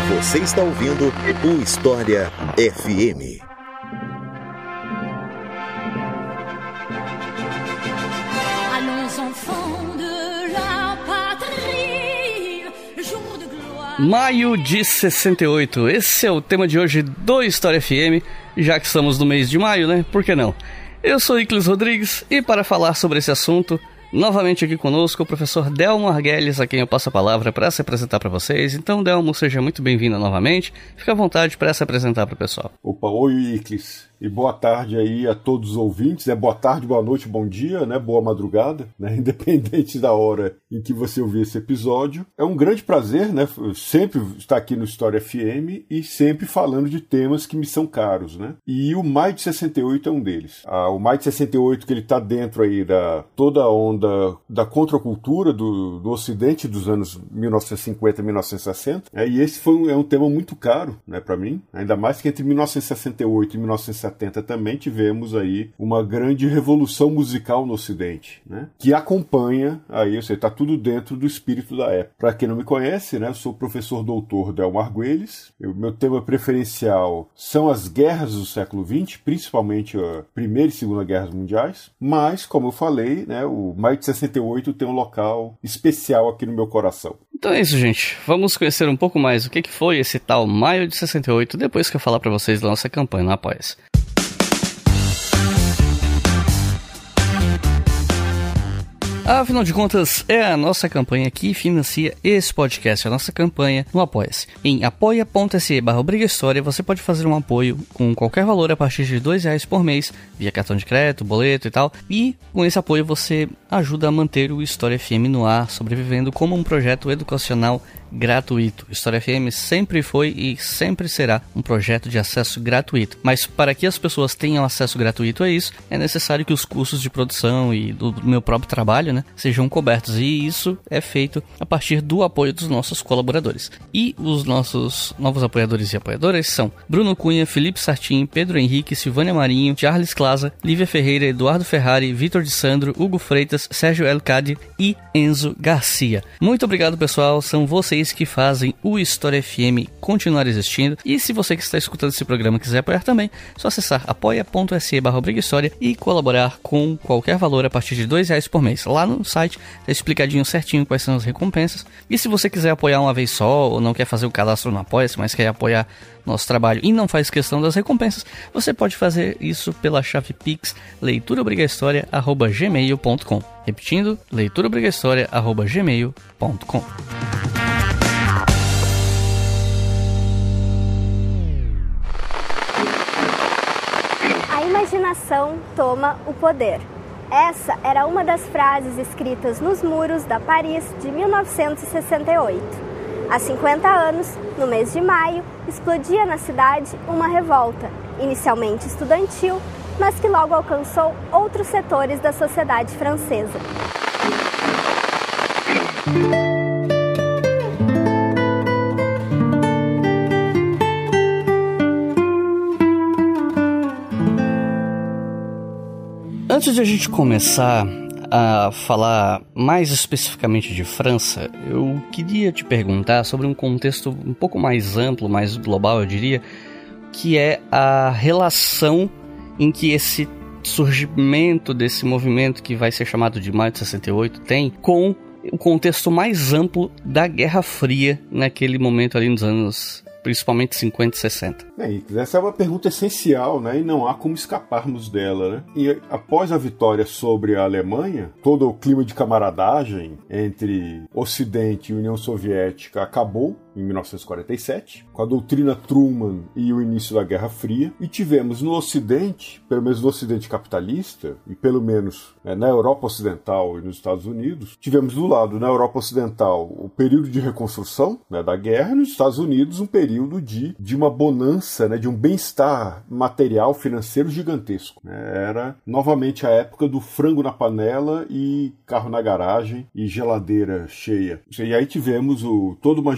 Você está ouvindo o História FM. Maio de 68, esse é o tema de hoje do História FM, já que estamos no mês de maio, né? Por que não? Eu sou Iclis Rodrigues e para falar sobre esse assunto, novamente aqui conosco o professor Delmo Arguelles, a quem eu passo a palavra para se apresentar para vocês. Então, Delmo, seja muito bem-vindo novamente. Fica à vontade para se apresentar para o pessoal. Opa, oi Iclis. E boa tarde aí a todos os ouvintes, né? Boa tarde, boa noite, bom dia, né? Boa madrugada, né? Independente da hora em que você ouvir esse episódio. É um grande prazer, né? Sempre estar aqui no História FM e sempre falando de temas que me são caros, né? E o Maio de 68 é um deles. O Maio de 68, que ele está dentro aí da toda a onda da contracultura do Ocidente dos anos 1950 e 1960. E esse é um tema muito caro, né, para mim. Ainda mais que entre 1968 e 1970 também tivemos aí uma grande revolução musical no Ocidente, né? Que acompanha aí, você está tudo dentro do espírito da época. Para quem não me conhece, né, eu sou o professor doutor Delmo Arguelles. Meu tema preferencial são as guerras do século XX, principalmente a Primeira e Segunda Guerras Mundiais. Mas, como eu falei, né, o Maio de 68 tem um local especial aqui no meu coração. Então é isso, gente. Vamos conhecer um pouco mais o que foi esse tal Maio de 68, depois que eu falar para vocês da nossa campanha no Apoia-se. Afinal de contas, é a nossa campanha que financia esse podcast, a nossa campanha no Apoia-se. Em apoia.se/obrigahistoria você pode fazer um apoio com qualquer valor a partir de R$2 por mês, via cartão de crédito, boleto e tal. E com esse apoio você ajuda a manter o História FM no ar, sobrevivendo como um projeto educacional gratuito. História FM sempre foi e sempre será um projeto de acesso gratuito. Mas para que as pessoas tenham acesso gratuito a isso, é necessário que os custos de produção e do meu próprio trabalho, né, sejam cobertos. E isso é feito a partir do apoio dos nossos colaboradores. E os nossos novos apoiadores e apoiadoras são Bruno Cunha, Felipe Sartin, Pedro Henrique, Silvânia Marinho, Charles Claza, Lívia Ferreira, Eduardo Ferrari, Vitor de Sandro, Hugo Freitas, Sérgio Elcade e Enzo Garcia. Muito obrigado, pessoal. São vocês que fazem o História FM continuar existindo. E se você que está escutando esse programa quiser apoiar também, é só acessar apoia.se/obrigahistoria e colaborar com qualquer valor a partir de R$2 por mês. Lá no site está explicadinho certinho quais são as recompensas. E se você quiser apoiar uma vez só, ou não quer fazer o cadastro no Apoia-se, mas quer apoiar nosso trabalho e não faz questão das recompensas, você pode fazer isso pela chave Pix leituraobrigahistoria@gmail.com. Repetindo, leituraobrigahistoria@gmail.com. A imaginação toma o poder. Essa era uma das frases escritas nos muros da Paris de 1968. Há 50 anos, no mês de maio, explodia na cidade uma revolta, inicialmente estudantil, mas que logo alcançou outros setores da sociedade francesa. Antes de a gente começar a falar mais especificamente de França, eu queria te perguntar sobre um contexto um pouco mais amplo, mais global, eu diria, que é a relação em que esse surgimento desse movimento que vai ser chamado de Maio de 68 tem com o contexto mais amplo da Guerra Fria naquele momento ali nos anos, principalmente 50 e 60. Essa é uma pergunta essencial, né? E não há como escaparmos dela, né? E após a vitória sobre a Alemanha, todo o clima de camaradagem entre Ocidente e União Soviética acabou em 1947, com a doutrina Truman e o início da Guerra Fria, e tivemos no Ocidente, pelo menos no Ocidente capitalista, e pelo menos na Europa Ocidental e nos Estados Unidos, tivemos do lado, na Europa Ocidental, o período de reconstrução, né, da guerra, e nos Estados Unidos um período de uma bonança, né, de um bem-estar material, financeiro gigantesco. Era novamente a época do frango na panela e carro na garagem e geladeira cheia. E aí tivemos toda uma geração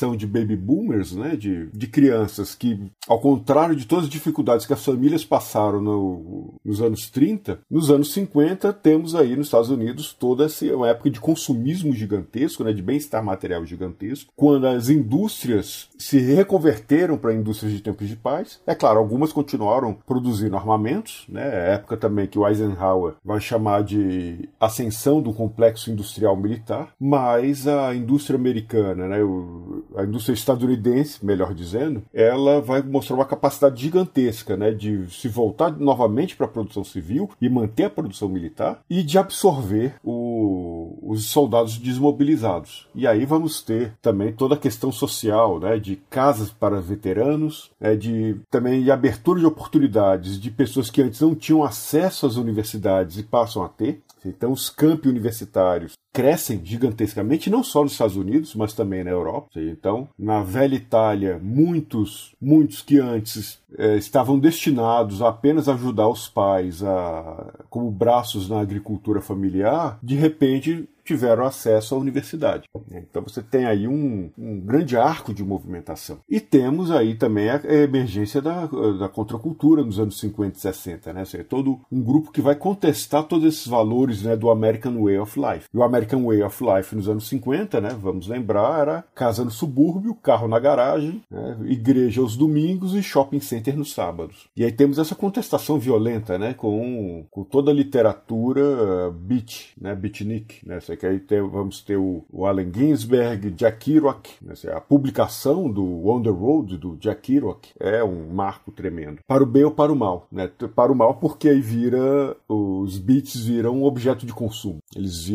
geração de baby boomers, né, de crianças que, ao contrário de todas as dificuldades que as famílias passaram nos anos 30, nos anos 50 temos aí nos Estados Unidos toda uma época de consumismo gigantesco, né, de bem-estar material gigantesco, quando as indústrias se reconverteram para indústrias de tempos de paz. É claro, algumas continuaram produzindo armamentos, né, é a época também que o Eisenhower vai chamar de ascensão do complexo industrial militar, mas a indústria americana, né, a indústria estadunidense, melhor dizendo, ela vai mostrar uma capacidade gigantesca, né, de se voltar novamente para a produção civil e manter a produção militar e de absorver os soldados desmobilizados. E aí vamos ter também toda a questão social, né, de casas para veteranos, também de abertura de oportunidades de pessoas que antes não tinham acesso às universidades e passam a ter. Então os campi universitários crescem gigantescamente, não só nos Estados Unidos, mas também na Europa. Então, na velha Itália, muitos que antes estavam destinados a apenas ajudar os pais como braços na agricultura familiar, de repente tiveram acesso à universidade. Então você tem aí um grande arco de movimentação. E temos aí também a emergência da contracultura nos anos 50 e 60, né? Ou seja, todo um grupo que vai contestar todos esses valores, né, do American Way of Life. E o American Way of Life nos anos 50, né, vamos lembrar, era casa no subúrbio, carro na garagem, né, igreja aos domingos e shopping center nos sábados. E aí temos essa contestação violenta, né, com toda a literatura beatnik, né, que aí vamos ter o Allen Ginsberg, Jack Kerouac, né, a publicação do On the Road do Jack Kerouac é um marco tremendo. Para o bem ou para o mal, né? Para o mal porque aí os beats viram um objeto de consumo. Eles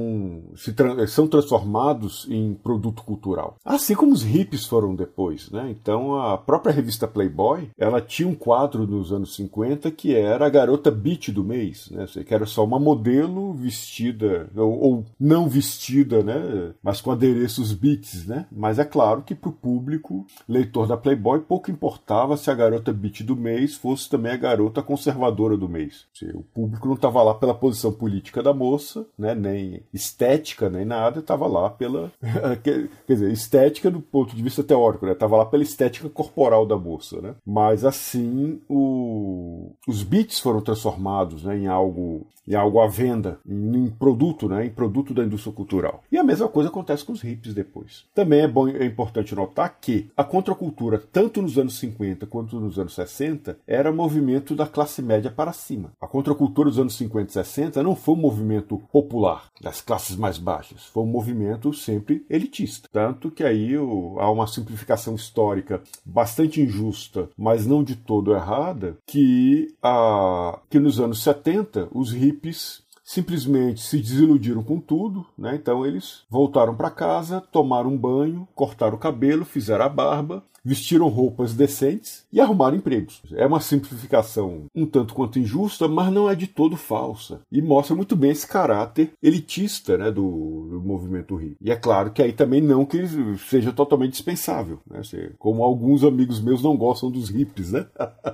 são transformados em produto cultural. Assim como os hippies foram depois, né? Então a própria revista Playboy, ela tinha um quadro nos anos 50 que era a garota beat do mês, né? Que era só uma modelo vestida ou não vestida, né, mas com adereços beats, né? Mas é claro que para o público, leitor da Playboy, pouco importava se a garota beat do mês fosse também a garota conservadora do mês. O público não estava lá pela posição política da moça, né, nem estética, nem nada, estava lá pela... quer dizer, estética do ponto de vista teórico, né? Estava lá pela estética corporal da moça, né? Mas assim, os beats foram transformados, né, em algo à venda, em produto, né, em produto da indústria cultural. E a mesma coisa acontece com os hippies depois. Também é importante notar que a contracultura, tanto nos anos 50 quanto nos anos 60, era movimento da classe média para cima. A contracultura dos anos 50 e 60 não foi um movimento popular, das classes mais baixas. Foi um movimento sempre elitista. Tanto que aí há uma simplificação histórica bastante injusta, mas não de todo errada, que nos anos 70 os hippies simplesmente se desiludiram com tudo, né? Então eles voltaram para casa, tomaram um banho, cortaram o cabelo, fizeram a barba, vestiram roupas decentes e arrumaram empregos. É uma simplificação um tanto quanto injusta, mas não é de todo falsa. E mostra muito bem esse caráter elitista, né, do movimento hippie. E é claro que aí também não que ele seja totalmente dispensável, né? Como alguns amigos meus não gostam dos hippies, né?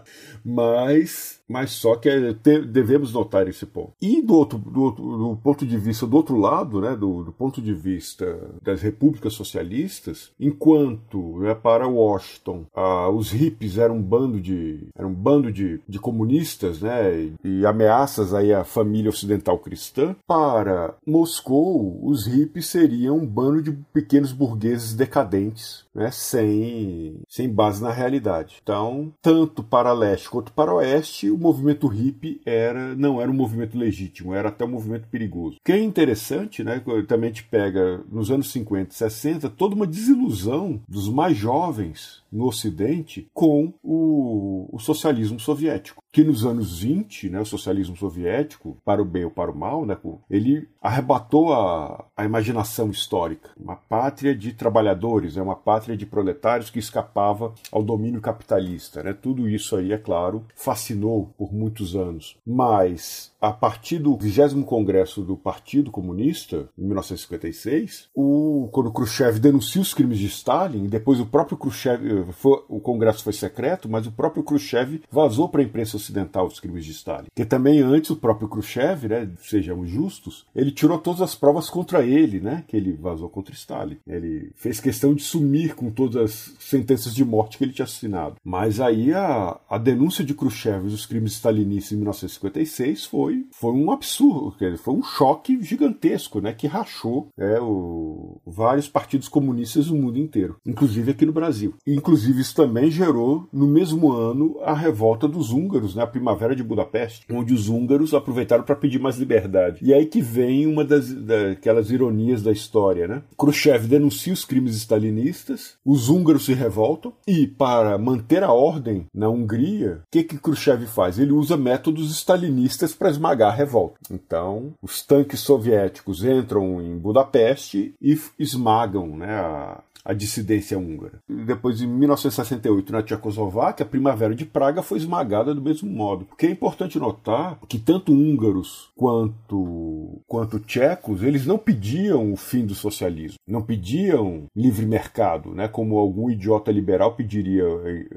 mas só que devemos notar esse ponto. E do ponto de vista do outro lado, né, do ponto de vista das repúblicas socialistas, enquanto, né, para Washington os hippies eram um bando de comunistas, né, e ameaças aí à família ocidental cristã, para Moscou os hippies seriam um bando de pequenos burgueses decadentes, né, sem base na realidade. Então, tanto para leste quanto para oeste, o movimento hippie não era um movimento legítimo, era até um movimento perigoso. O que é interessante, né, também te pega nos anos 50 e 60 toda uma desilusão dos mais jovens no Ocidente com o socialismo soviético, que nos anos 20, né, o socialismo soviético, para o bem ou para o mal, né, ele arrebatou a imaginação histórica. Uma pátria de trabalhadores, uma pátria de proletários que escapava ao domínio capitalista, né? Tudo isso aí, é claro, fascinou por muitos anos. Mas, a partir do 20º Congresso do Partido Comunista, em 1956, quando Khrushchev denuncia os crimes de Stalin, e depois o próprio Khrushchev, o Congresso foi secreto, mas o próprio Khrushchev vazou para a imprensa ocidental dos crimes de Stalin. Porque também antes o próprio Khrushchev, né, sejamos justos, ele tirou todas as provas contra ele, né, que ele vazou contra Stalin. Ele fez questão de sumir com todas as sentenças de morte que ele tinha assinado. Mas aí a denúncia de Khrushchev dos crimes stalinistas em 1956 foi um absurdo, foi um choque gigantesco, né, que rachou vários partidos comunistas do mundo inteiro, inclusive aqui no Brasil. E, inclusive, isso também gerou, no mesmo ano, a revolta dos húngaros, né, a Primavera de Budapeste, onde os húngaros aproveitaram para pedir mais liberdade. E aí que vem uma daquelas ironias da história, né? Khrushchev denuncia os crimes stalinistas, os húngaros se revoltam, e para manter a ordem na Hungria, o que Khrushchev faz? Ele usa métodos stalinistas para esmagar a revolta. Então, os tanques soviéticos entram em Budapeste e esmagam, né, a dissidência húngara. Depois, em 1968, na Tchecoslováquia, a Primavera de Praga foi esmagada do mesmo modo. Porque é importante notar que tanto húngaros quanto tchecos, eles não pediam o fim do socialismo, não pediam livre mercado, né, como algum idiota liberal pediria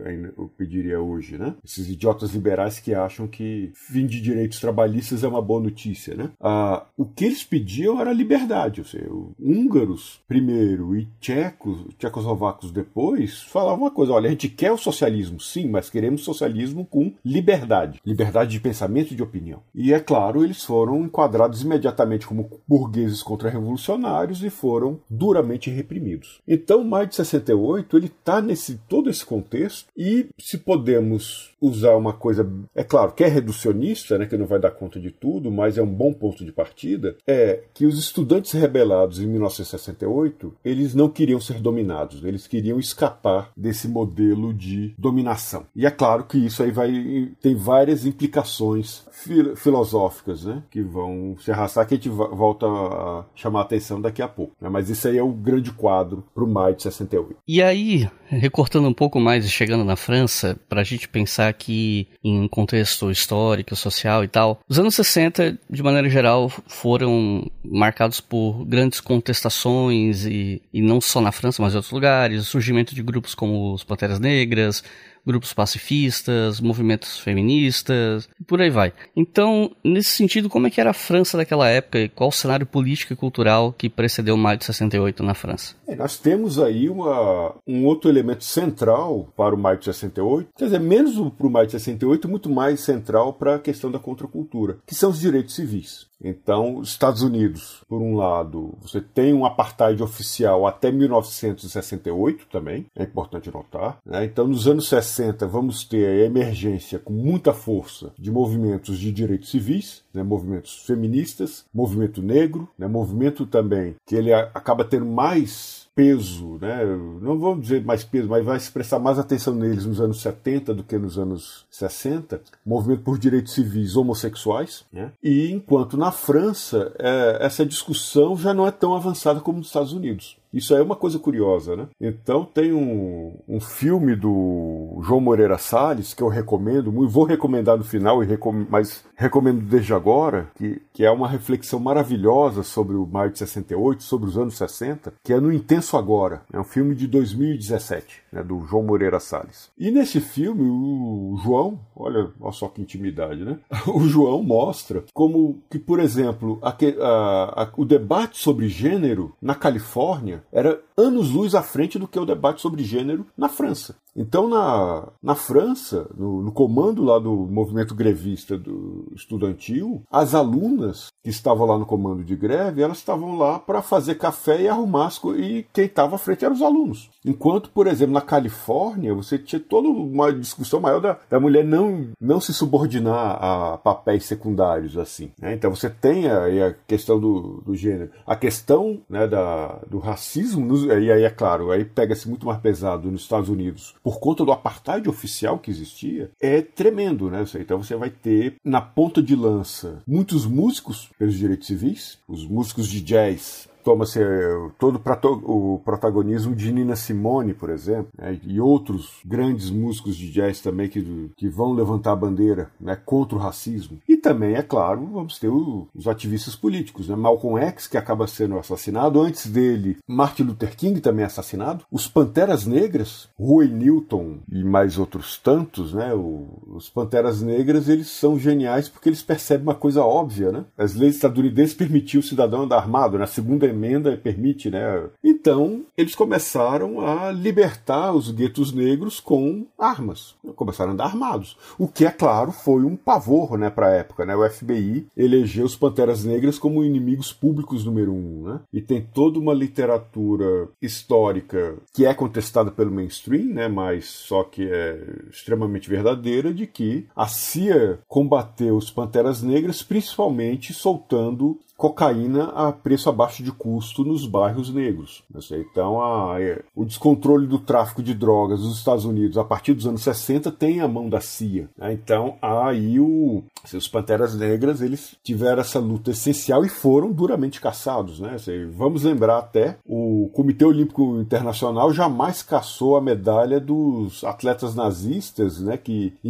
hoje, né? Esses idiotas liberais que acham que fim de direitos trabalhistas é uma boa notícia, né? O que eles pediam era liberdade, ou seja, húngaros primeiro e tchecoslovacos depois falavam uma coisa: olha, a gente quer o socialismo, sim, mas queremos socialismo com liberdade de pensamento e de opinião. E é claro, eles foram enquadrados imediatamente como burgueses contra-revolucionários e foram duramente reprimidos. Então, maio de 68, ele está todo esse contexto, e se podemos usar uma coisa, é claro, que é reducionista, né, que não vai dar conta de tudo, mas é um bom ponto de partida, é que os estudantes rebelados em 1968, eles não queriam ser dominados, eles queriam escapar desse modelo de dominação. E é claro que isso aí tem várias implicações filosóficas, né, que vão se arrastar, que a gente volta a chamar a atenção daqui a pouco, né, mas isso aí é o grande quadro para o maio de 68. E aí, recortando um pouco mais e chegando na França, para a gente pensar aqui em um contexto histórico, social e tal, os anos 60, de maneira geral, foram marcados por grandes contestações, e não só na França, mas em outros lugares, o surgimento de grupos como os Panteras Negras, grupos pacifistas, movimentos feministas, e por aí vai. Então, nesse sentido, como é que era a França daquela época e qual o cenário político e cultural que precedeu o maio de 68 na França? Nós temos aí um outro elemento central para o maio de 68, quer dizer, menos para o maio de 68, muito mais central para a questão da contracultura, que são os direitos civis. Então, os Estados Unidos, por um lado, você tem um apartheid oficial até 1968 também, é importante notar, né? Então, nos anos 60, vamos ter a emergência com muita força de movimentos de direitos civis, né? Movimentos feministas, movimento negro, né? Movimento também que ele acaba tendo mais peso, né? Não vamos dizer mais peso, mas vai se prestar mais atenção neles nos anos 70 do que nos anos 60, movimento por direitos civis homossexuais, né? E enquanto na França, essa discussão já não é tão avançada como nos Estados Unidos. Isso é uma coisa curiosa, né? Então tem um filme do João Moreira Salles, que eu recomendo muito, vou recomendar no final, mas recomendo desde agora, que é uma reflexão maravilhosa sobre o maio de 68, sobre os anos 60, que é No Intenso Agora. É um filme de 2017, né, do João Moreira Salles. E nesse filme, o João, olha só que intimidade, né? O João mostra como que, por exemplo, o debate sobre gênero na Califórnia era anos-luz à frente do que o debate sobre gênero na França. Então, na França, no comando lá do movimento grevista estudantil, as alunas que estavam lá no comando de greve, elas estavam lá para fazer café e arrumar as coisas, e quem estava à frente eram os alunos. Enquanto, por exemplo, na Califórnia, você tinha toda uma discussão maior da mulher não se subordinar a papéis secundários, assim, né? Então você tem aí a questão do gênero. A questão, né, do racismo, e aí é claro, aí pega-se muito mais pesado nos Estados Unidos, por conta do apartheid oficial que existia, é tremendo, né? Então você vai ter na ponta de lança muitos músicos pelos direitos civis, os músicos de jazz toma-se todo o protagonismo de Nina Simone, por exemplo, né, e outros grandes músicos de jazz também que vão levantar a bandeira, né, contra o racismo. E também, é claro, vamos ter os ativistas políticos, né, Malcolm X, que acaba sendo assassinado, antes dele Martin Luther King também é assassinado, os Panteras Negras, Huey Newton e mais outros tantos, né, os Panteras Negras, eles são geniais porque eles percebem uma coisa óbvia, né? As leis estadunidenses permitiam o cidadão andar armado, né? A segunda emenda permite, né? Então, eles começaram a libertar os guetos negros com armas. Começaram a andar armados. O que, é claro, foi um pavor, né, para a época, né? O FBI elegeu os Panteras Negras como inimigos públicos número 1, né? E tem toda uma literatura histórica que é contestada pelo mainstream, né? Mas só que é extremamente verdadeira, de que a CIA combateu os Panteras Negras principalmente soltando cocaína a preço abaixo de custo nos bairros negros. Então, o descontrole do tráfico de drogas nos Estados Unidos a partir dos anos 60 tem a mão da CIA. Então, aí os Panteras Negras, eles tiveram essa luta essencial e foram duramente caçados, né? Vamos lembrar até, o Comitê Olímpico Internacional jamais caçou a medalha dos atletas nazistas, né, que em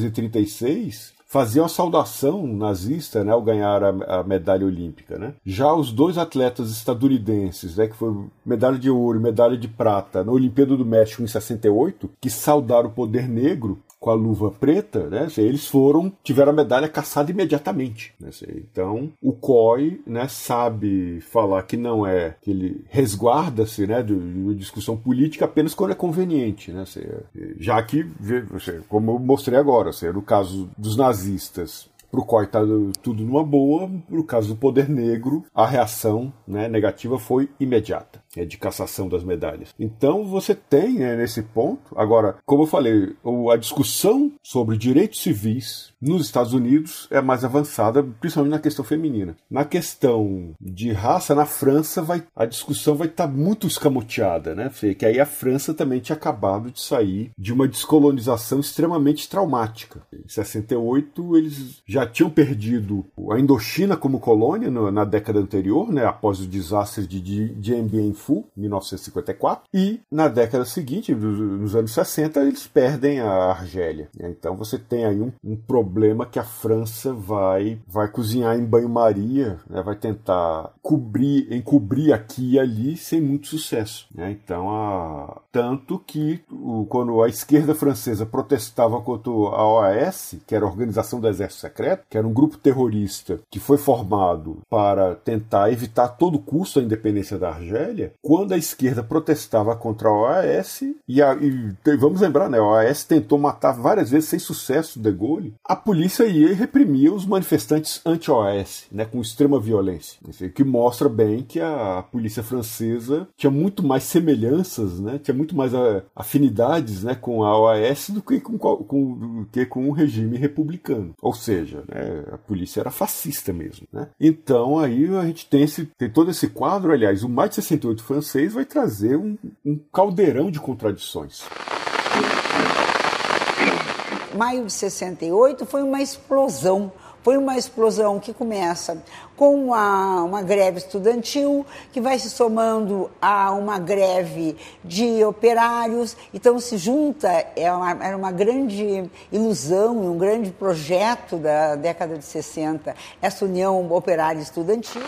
1936 faziam a saudação nazista, né, ao ganhar a medalha olímpica, né? Já os dois atletas estadunidenses, né, que foi medalha de ouro e medalha de prata na Olimpíada do México em 68, que saudaram o poder negro com a luva preta, né, eles tiveram a medalha caçada imediatamente, né? Então, o COI, né, sabe falar que não é, que ele resguarda-se, né, de uma discussão política apenas quando é conveniente, né? Já que, como eu mostrei agora, no caso dos nazistas, para o COI está tudo numa boa, no caso do poder negro, a reação, né, negativa foi imediata, de cassação das medalhas. Então você tem, né, nesse ponto, agora, como eu falei, a discussão sobre direitos civis nos Estados Unidos é mais avançada, principalmente na questão feminina. Na questão de raça, na França, a discussão vai estar muito escamoteada, né? Que aí a França também tinha acabado de sair de uma descolonização extremamente traumática. Em 68, eles já tinham perdido a Indochina como colônia na década anterior, né, após o desastre de Dien Bien Phu, 1954, e na década seguinte, nos anos 60, eles perdem a Argélia. Então você tem aí um problema que a França vai cozinhar em banho-maria, né, vai tentar encobrir aqui e ali sem muito sucesso, né? Então, tanto que quando a esquerda francesa protestava contra a OAS, que era a Organização do Exército Secreto, que era um grupo terrorista que foi formado para tentar evitar a todo custo a independência da Argélia, quando a esquerda protestava contra a OAS, e vamos lembrar, né, a OAS tentou matar várias vezes sem sucesso De Gaulle, a polícia ia e reprimia os manifestantes anti-OAS, né, com extrema violência. O que mostra bem que a polícia francesa tinha muito mais semelhanças, né, tinha muito mais afinidades, né, com a OAS do que com o regime republicano. Ou seja, né, a polícia era fascista mesmo, né? Então aí a gente tem todo esse quadro. Aliás, o Maio de 68 francês vai trazer um caldeirão de contradições. Maio de 68 foi uma explosão. Foi uma explosão que começa com uma greve estudantil, que vai se somando a uma greve de operários. Então se junta, era uma grande ilusão e um grande projeto da década de 60, essa união operária estudantil.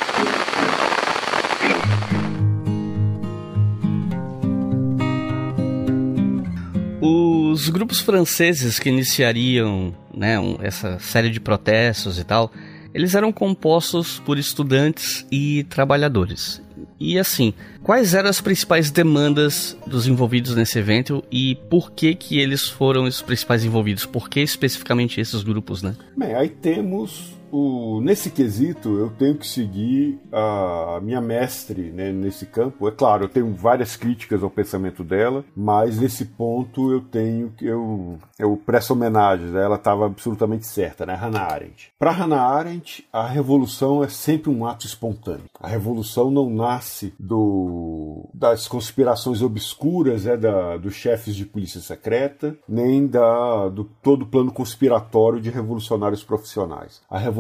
Os grupos franceses que iniciariam, né, essa série de protestos e tal, eles eram compostos por estudantes e trabalhadores. E assim, quais eram as principais demandas dos envolvidos nesse evento e por que eles foram os principais envolvidos? Por que especificamente esses grupos, né? Bem, aí temos nesse quesito, eu tenho que seguir a minha mestre, né, nesse campo. É claro, eu tenho várias críticas ao pensamento dela, mas nesse ponto eu presto homenagem, né? Ela estava absolutamente certa, né? Hannah Arendt. Para Hannah Arendt, a revolução é sempre um ato espontâneo. A revolução não nasce das conspirações obscuras, né, dos chefes de polícia secreta, nem do todo o plano conspiratório de revolucionários profissionais. A revolução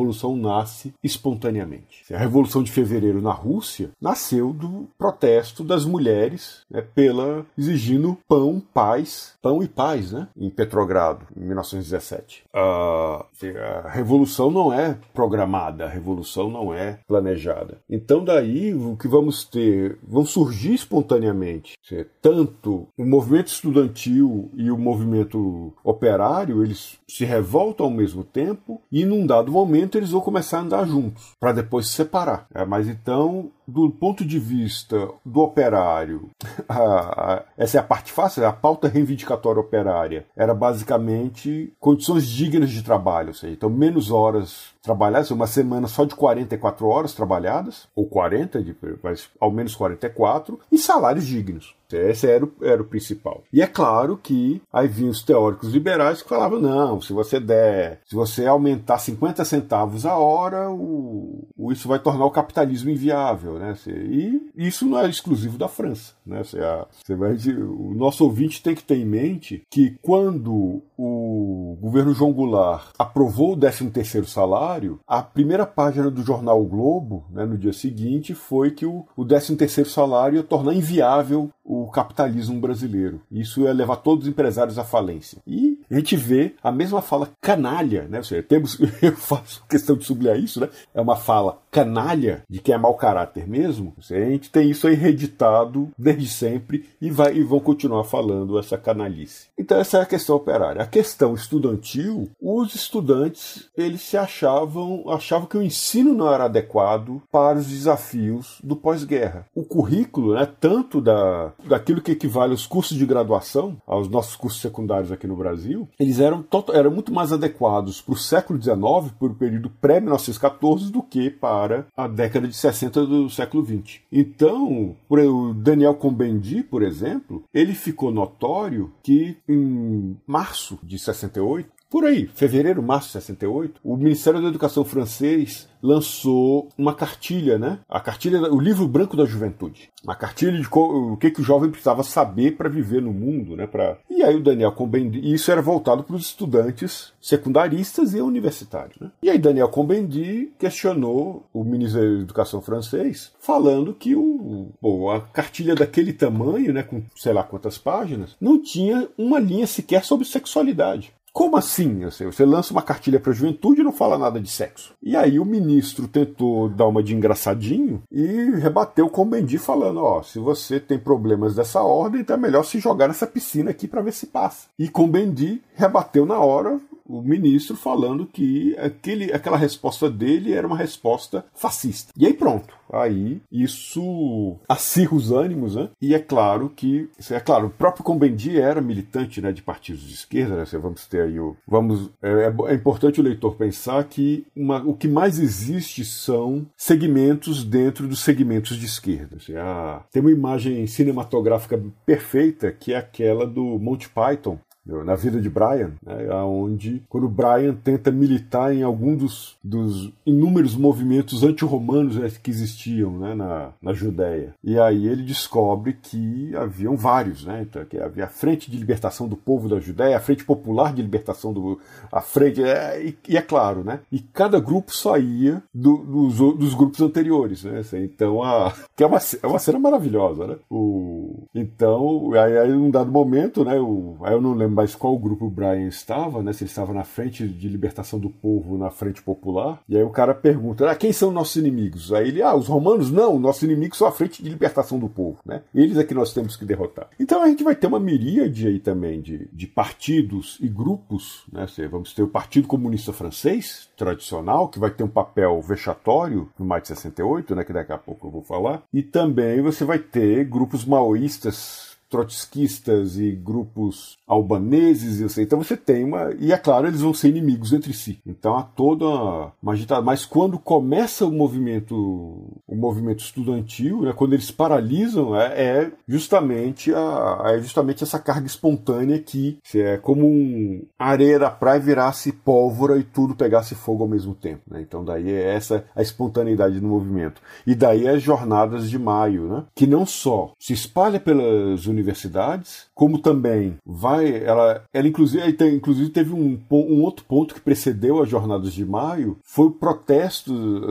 revolução nasce espontaneamente. A Revolução de Fevereiro na Rússia nasceu do protesto das mulheres, né, exigindo pão e paz, né, em Petrogrado, em 1917. A revolução não é programada, a revolução não é planejada. Então daí o que vamos ter, vão surgir espontaneamente, tanto o movimento estudantil e o movimento operário, eles se revoltam ao mesmo tempo e num dado momento eles vão começar a andar juntos, para depois se separar. Mas então, do ponto de vista do operário, essa é a parte fácil, a pauta reivindicatória operária era basicamente condições dignas de trabalho, ou seja, então menos horas trabalhadas, uma semana só de 44 horas trabalhadas, ou 40, mas ao menos 44, e salários dignos. Esse era o principal. E é claro que aí vinham os teóricos liberais que falavam, não, se você aumentar 50 centavos a hora, isso vai tornar o capitalismo inviável, né? E isso não é exclusivo da França, né? O nosso ouvinte tem que ter em mente que quando o governo João Goulart aprovou o 13º salário, a primeira página do jornal O Globo, né, no dia seguinte, foi que o 13º salário ia tornar inviável o capitalismo brasileiro. Isso ia levar todos os empresários à falência. E a gente vê a mesma fala canalha, né? Ou seja, eu faço questão de sublinhar isso, né? É uma fala canalha, de quem é mau caráter mesmo. A gente tem isso aí reeditado desde sempre e vão continuar falando essa canalice. Então essa é a questão operária. A questão estudantil, os estudantes, eles achavam que o ensino não era adequado para os desafios do pós-guerra. O currículo, né, tanto daquilo que equivale aos cursos de graduação, aos nossos cursos secundários aqui no Brasil, eles eram muito mais adequados para o século XIX, para o período pré-1914, do que para a década de 60 do século XX. Então, o Daniel Cohn-Bendit, por exemplo, ele ficou notório que em março de 68, por aí, fevereiro, março de 68, o Ministério da Educação francês lançou uma cartilha, né? A cartilha, o Livro Branco da Juventude. Uma cartilha de o que o jovem precisava saber para viver no mundo, né? E aí o Daniel Cohn-Bendit, e isso era voltado para os estudantes secundaristas e universitários, né? E aí Daniel Cohn-Bendit questionou o ministro da Educação francês, falando que a cartilha daquele tamanho, né, com sei lá quantas páginas, não tinha uma linha sequer sobre sexualidade. Como assim? Você lança uma cartilha para a juventude e não fala nada de sexo. E aí o ministro tentou dar uma de engraçadinho e rebateu com o Cohn-Bendit falando, se você tem problemas dessa ordem, então é melhor se jogar nessa piscina aqui para ver se passa. E Cohn-Bendit rebateu na hora o ministro falando que aquela resposta dele era uma resposta fascista. E aí pronto. Aí isso acirra os ânimos, né? E é claro que, o próprio Cohn-Bendit era militante, né, de partidos de esquerda, né? Vamos ter aí é importante o leitor pensar que o que mais existe são segmentos dentro dos segmentos de esquerda. Tem uma imagem cinematográfica perfeita que é aquela do Monty Python, na vida de Brian, né, onde quando Brian tenta militar em algum dos inúmeros movimentos anti-romanos, né, que existiam, né, na Judéia. E aí ele descobre que haviam vários, né, então, que havia a Frente de Libertação do Povo da Judéia, a Frente Popular de Libertação a Frente, e é claro, né, e cada grupo saía dos grupos anteriores, né, então que é uma cena maravilhosa, né. Então, aí num dado momento, né, aí eu não lembro mais qual grupo o Brian estava, né? Se ele estava na Frente de Libertação do Povo, na Frente Popular. E aí o cara pergunta, quem são nossos inimigos? Aí ele, os romanos? Não, nossos inimigos são a Frente de Libertação do Povo, né? Eles é que nós temos que derrotar. Então a gente vai ter uma miríade aí também de partidos e grupos, né? Vamos ter o Partido Comunista Francês, tradicional, que vai ter um papel vexatório no maio de 68, né? Que daqui a pouco eu vou falar. E também você vai ter grupos maoístas, trotskistas e grupos albaneses, então você tem e é claro, eles vão ser inimigos entre si. Então há toda uma agitada. Mas quando começa o movimento estudantil, né, quando eles paralisam, é justamente essa carga espontânea que é como a areia da praia virasse pólvora e tudo pegasse fogo ao mesmo tempo, né? Então daí é essa a espontaneidade do movimento. E daí as jornadas de maio, né, que não só se espalha pelas universidades, como também ela inclusive teve um outro ponto que precedeu as Jornadas de Maio, foi o protesto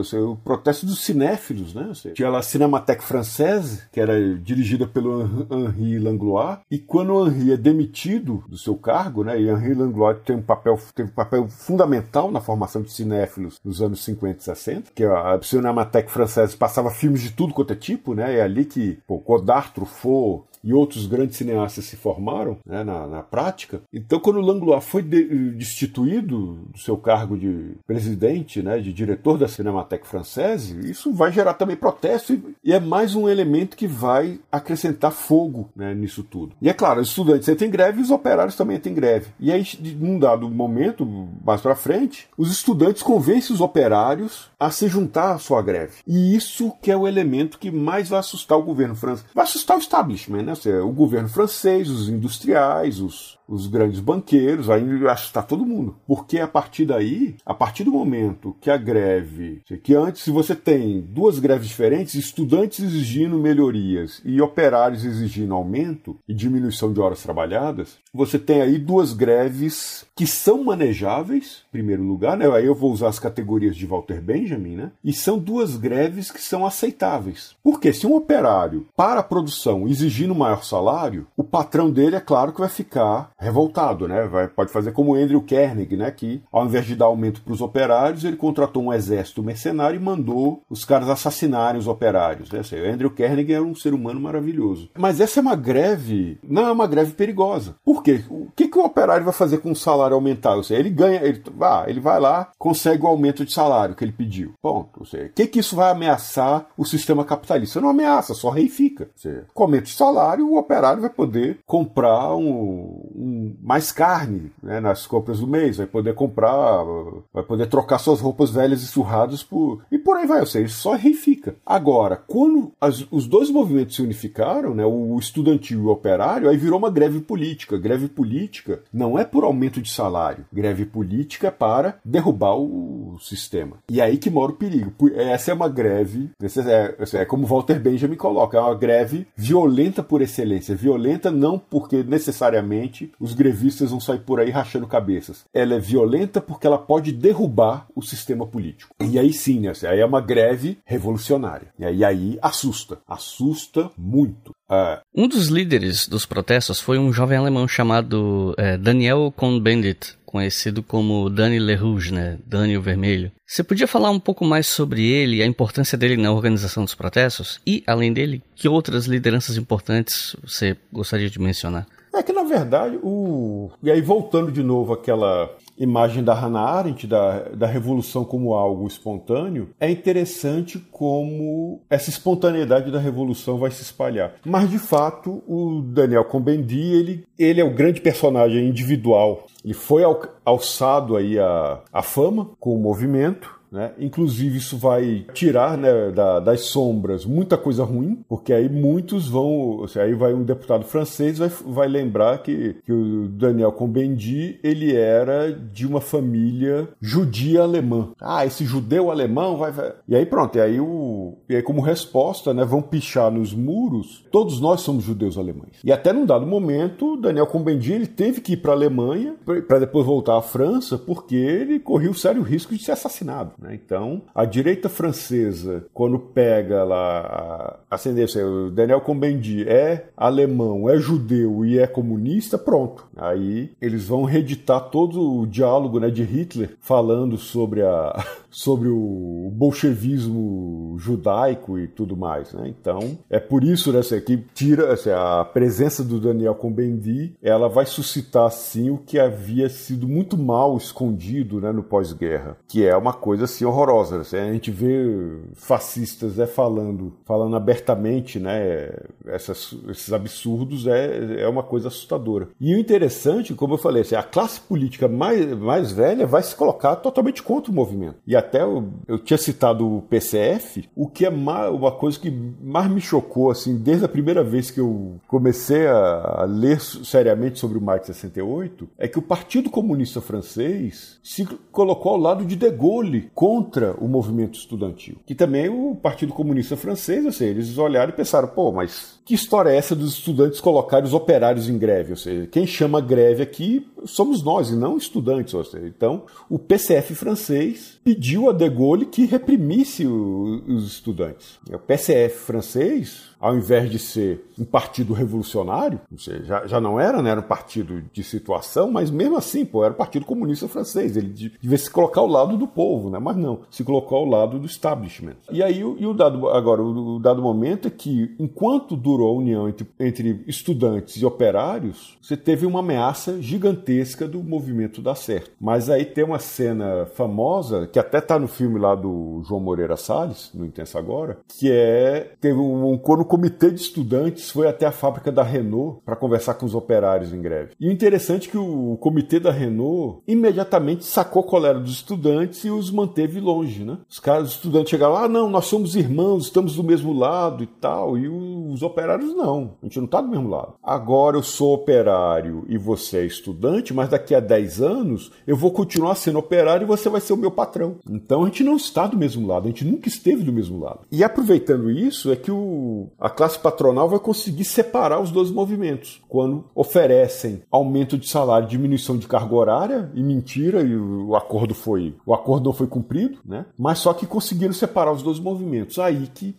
dos cinéfilos, né? Tinha lá a Cinémathèque Française, que era dirigida pelo Henri Langlois, e quando o Henri é demitido do seu cargo, né? E Henri Langlois teve um papel fundamental na formação de cinéfilos nos anos 50 e 60, que a Cinémathèque Française passava filmes de tudo quanto é tipo, né? É ali que Godard, Truffaut e outros grandes cineastas se formaram, né, na prática. Então, quando o Langlois foi destituído do seu cargo de presidente, né, de diretor da Cinémathèque Française, isso vai gerar também protesto e é mais um elemento que vai acrescentar fogo, né, nisso tudo. E é claro, os estudantes entram em greve e os operários também entram em greve. E aí, num dado momento, mais para frente, os estudantes convencem os operários a se juntar à sua greve. E isso que é o elemento que mais vai assustar o governo francês. Vai assustar o establishment, né? O governo francês, os industriais, os grandes banqueiros, vai assustar todo mundo. Porque a partir do momento que a greve, que antes, se você tem duas greves diferentes, estudantes exigindo melhorias e operários exigindo aumento e diminuição de horas trabalhadas, você tem aí duas greves que são manejáveis, em primeiro lugar, né? Aí eu vou usar as categorias de Walter Benjamin, né? E são duas greves que são aceitáveis. Porque se um operário para a produção exigindo maior salário, o patrão dele, é claro que vai ficar revoltado, né? Pode fazer como o Andrew Carnegie, né? Que ao invés de dar aumento para os operários, ele contratou um exército mercenário e mandou os caras assassinarem os operários, né? O Andrew Carnegie era um ser humano maravilhoso. Mas essa é uma greve, não é uma greve perigosa. Por quê? O que o operário vai fazer com o salário aumentado? Ele ganha, ele vai lá, consegue o aumento de salário que ele pediu. Ponto. O que isso vai ameaçar o sistema capitalista? Não ameaça, só reifica. Com aumento de salário, o operário vai poder comprar mais carne, né, nas compras do mês, vai poder trocar suas roupas velhas e surradas e por aí vai, ou seja, só reifica. Agora, quando os dois movimentos se unificaram, né, o estudantil e o operário, aí virou uma greve política. Greve política não é por aumento de salário, greve política é para derrubar o sistema. E aí que mora o perigo. Essa é uma greve, é como Walter Benjamin coloca, é uma greve violenta por excelência. Violenta não porque necessariamente os grevistas vão sair por aí rachando cabeças. Ela é violenta porque ela pode derrubar o sistema político. E aí sim, né? Aí é uma greve revolucionária. E aí assusta muito. Um dos líderes dos protestos foi um jovem alemão chamado Daniel Cohn-Bendit, conhecido como Danny Le Rouge, né? Danny o Vermelho. Você podia falar um pouco mais sobre ele e a importância dele na organização dos protestos? E, além dele, que outras lideranças importantes você gostaria de mencionar? É que, na verdade, e aí voltando de novo àquela imagem da Hannah Arendt, da revolução como algo espontâneo, é interessante como essa espontaneidade da revolução vai se espalhar. Mas, de fato, o Daniel Cohn-Bendit, ele é o grande personagem individual. Ele foi alçado aí à fama com o movimento. Né? Inclusive isso vai tirar, né, das sombras muita coisa ruim, porque aí muitos vão, aí vai um deputado francês vai lembrar que o Daniel Cohn-Bendit ele era de uma família judia alemã. Esse judeu alemão vai... E aí pronto, e aí como resposta, né, vão pichar nos muros, todos nós somos judeus alemães. E até num dado momento, Daniel Cohn-Bendit ele teve que ir para a Alemanha para depois voltar à França, porque ele corria o sério risco de ser assassinado. Então, a direita francesa, quando pega lá a ascendência, o Daniel Cohn-Bendit é alemão, é judeu e é comunista, pronto. Aí eles vão reeditar todo o diálogo, né, de Hitler falando sobre o bolchevismo judaico e tudo mais, né? Então, é por isso, né, que tira a presença do Daniel Cohn-Bendit, ela vai suscitar, assim, o que havia sido muito mal escondido, né, no pós-guerra, que é uma coisa, assim, horrorosa. A gente vê fascistas, né, falando abertamente, né, esses absurdos, é uma coisa assustadora. E o interessante, como eu falei, a classe política mais velha vai se colocar totalmente contra o movimento. E até eu tinha citado o PCF, o que é uma coisa que mais me chocou, assim, desde a primeira vez que eu comecei a ler seriamente sobre o Maio de 68, é que o Partido Comunista Francês se colocou ao lado de De Gaulle contra o movimento estudantil. Que também o Partido Comunista Francês, ou seja, eles olharam e pensaram, mas que história é essa dos estudantes colocarem os operários em greve? Ou seja, quem chama greve aqui somos nós e não estudantes. Ou seja, então, o PCF francês pediu a de Gaulle que reprimisse os estudantes. O PCF francês, ao invés de ser um partido revolucionário, ou seja, já não era, né? Era um partido de situação, mas mesmo assim, era o Partido Comunista Francês. Ele devia se colocar ao lado do povo, né? Mas não, se colocou ao lado do establishment. E aí, o dado momento é que, enquanto durou a união entre estudantes e operários, você teve uma ameaça gigantesca do movimento dar certo. Mas aí tem uma cena famosa, que até está no filme lá do João Moreira Salles, no Intenso Agora, que teve quando o comitê de estudantes foi até a fábrica da Renault para conversar com os operários em greve. E o interessante é que o comitê da Renault imediatamente sacou qual era dos estudantes e os manteve longe, né? Os estudantes chegaram lá, não, nós somos irmãos, estamos do mesmo lado e tal, e os operários não, a gente não está do mesmo lado. Agora eu sou operário e você é estudante, mas daqui a 10 anos eu vou continuar sendo operário e você vai ser o meu patrão. Então a gente não está do mesmo lado, a gente nunca esteve do mesmo lado. E aproveitando isso é que a classe patronal vai conseguir separar os dois movimentos. Quando oferecem aumento de salário, diminuição de carga horária, e mentira, e o acordo não foi cumprido, né? Mas só que conseguiram separar os dois movimentos. Aí que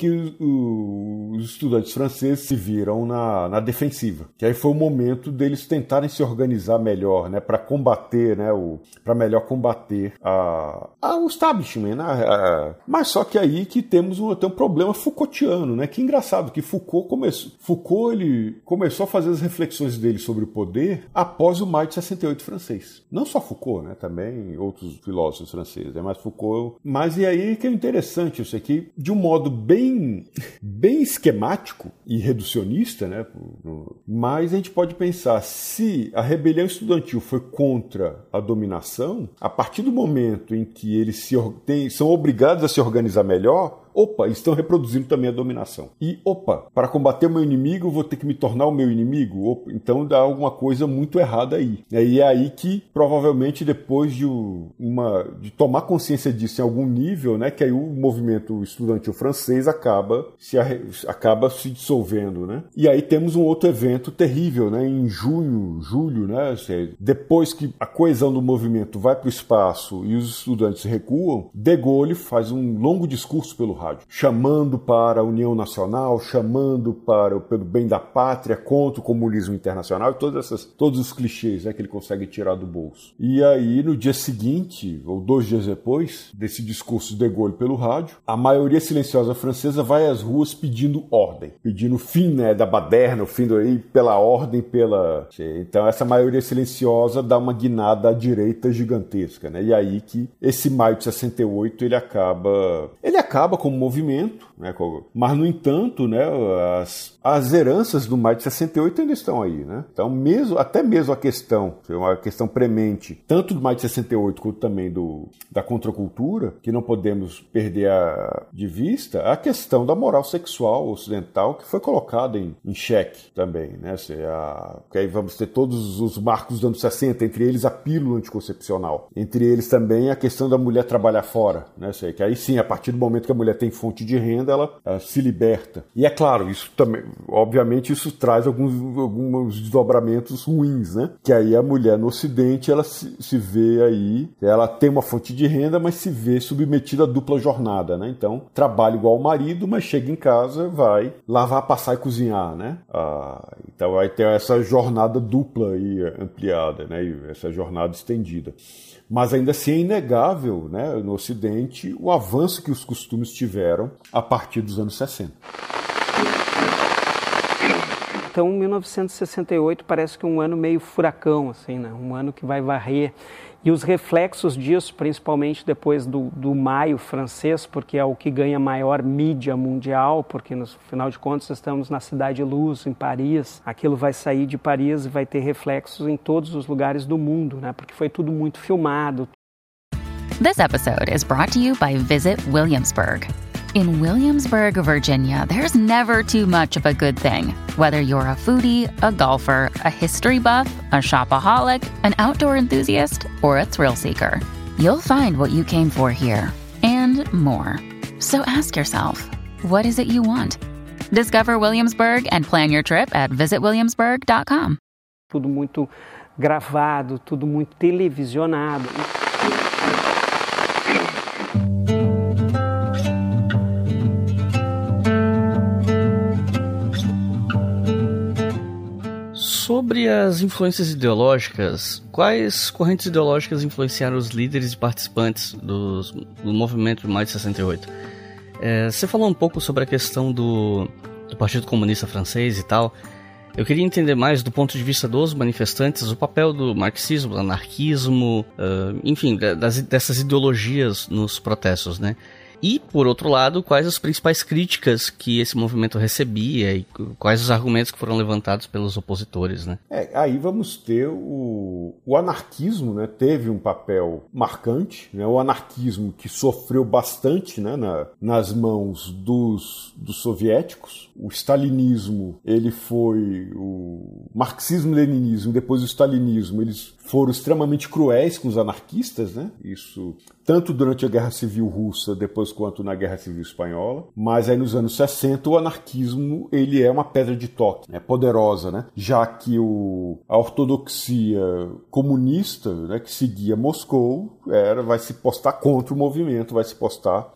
os estudantes franceses se viram na defensiva. Que aí foi o momento deles tentarem se organizar melhor, né? Para combater, né? Para melhor combater o establishment, né? Mas só que aí que tem um problema Foucaultiano, né? Que engraçado, que Foucault ele começou a fazer as reflexões dele sobre o poder após o Maio de 68 francês. Não só Foucault, né? Também outros filósofos franceses, né? Mas Foucault. Mas e aí que é interessante isso aqui, de um modo bem esquemático e reducionista, né? Mas a gente pode pensar, se a rebelião estudantil foi contra a dominação, a partir do momento em que eles são obrigados a se organizar melhor, eles estão reproduzindo também a dominação. E, para combater o meu inimigo, eu vou ter que me tornar o meu inimigo? Então dá alguma coisa muito errada aí. E é aí que, provavelmente, depois de tomar consciência disso em algum nível, né, que aí o movimento estudantil francês acaba se dissolvendo, né? E aí temos um outro evento terrível, né, em julho, né, depois que a coesão do movimento vai para o espaço e os estudantes recuam, de Gaulle faz um longo discurso pelo rádio, chamando para a União Nacional, chamando pelo bem da pátria, contra o comunismo internacional e todos os clichês, né, que ele consegue tirar do bolso. E aí, no dia seguinte, ou 2 dias depois desse discurso de Gaulle pelo rádio, a maioria silenciosa francesa vai às ruas pedindo ordem, pedindo o fim, né, da baderna, o fim pela ordem, Então essa maioria silenciosa dá uma guinada à direita gigantesca, né? E aí que esse Maio de 68 ele acaba como movimento, né? Mas, no entanto, né, as heranças do Maio de 68 ainda estão aí, né? Então, até mesmo uma questão premente, tanto do Maio de 68 quanto também da contracultura, que não podemos perder de vista, a questão da moral sexual ocidental, que foi colocada em xeque também, né? Que aí vamos ter todos os marcos dos anos 60, entre eles a pílula anticoncepcional, entre eles também a questão da mulher trabalhar fora, né? Que aí sim, a partir do momento que a mulher tem fonte de renda, ela se liberta. E é claro, isso também, obviamente, isso traz alguns desdobramentos ruins, né? Que aí a mulher no Ocidente, ela se vê aí, ela tem uma fonte de renda, mas se vê submetida a dupla jornada, né? Então, trabalha igual o marido, mas chega em casa, vai lavar, passar e cozinhar, né? Então vai ter essa jornada dupla aí ampliada, né? E essa jornada estendida. Mas ainda assim é inegável, né, no Ocidente, o avanço que os costumes tiveram a partir dos anos 60. Então, 1968 parece que é um ano meio furacão, assim, né? Um ano que vai varrer. E os reflexos disso, principalmente depois do Maio francês, porque é o que ganha maior mídia mundial, porque no final de contas estamos na Cidade Luz, em Paris. Aquilo vai sair de Paris e vai ter reflexos em todos os lugares do mundo, né? Porque foi tudo muito filmado. This episode is brought to you by Visit Williamsburg. In Williamsburg, Virginia, there's never too much of a good thing. Whether you're a foodie, a golfer, a history buff, a shopaholic, an outdoor enthusiast, or a thrill seeker. You'll find what you came for here and more. So ask yourself, what is it you want? Discover Williamsburg and plan your trip at visitwilliamsburg.com. Tudo muito gravado, tudo muito televisionado. Sobre as influências ideológicas, quais correntes ideológicas influenciaram os líderes e participantes do movimento de maio de 68? Você falou um pouco sobre a questão do Partido Comunista Francês e tal. Eu queria entender mais do ponto de vista dos manifestantes o papel do marxismo, do anarquismo, enfim, dessas ideologias nos protestos, né? E, por outro lado, quais as principais críticas que esse movimento recebia e quais os argumentos que foram levantados pelos opositores, né? Aí vamos ter o anarquismo, né? Teve um papel marcante, né? O anarquismo que sofreu bastante, né? nas mãos dos soviéticos. O stalinismo, ele foi o marxismo-leninismo, depois o stalinismo, eles foram extremamente cruéis com os anarquistas, né? Isso tanto durante a Guerra Civil Russa, depois quanto na Guerra Civil Espanhola. Mas aí nos anos 60 o anarquismo ele é uma pedra de toque, né? Poderosa, né? Já que a ortodoxia comunista, né, que seguia Moscou, vai se postar contra o movimento, vai se postar.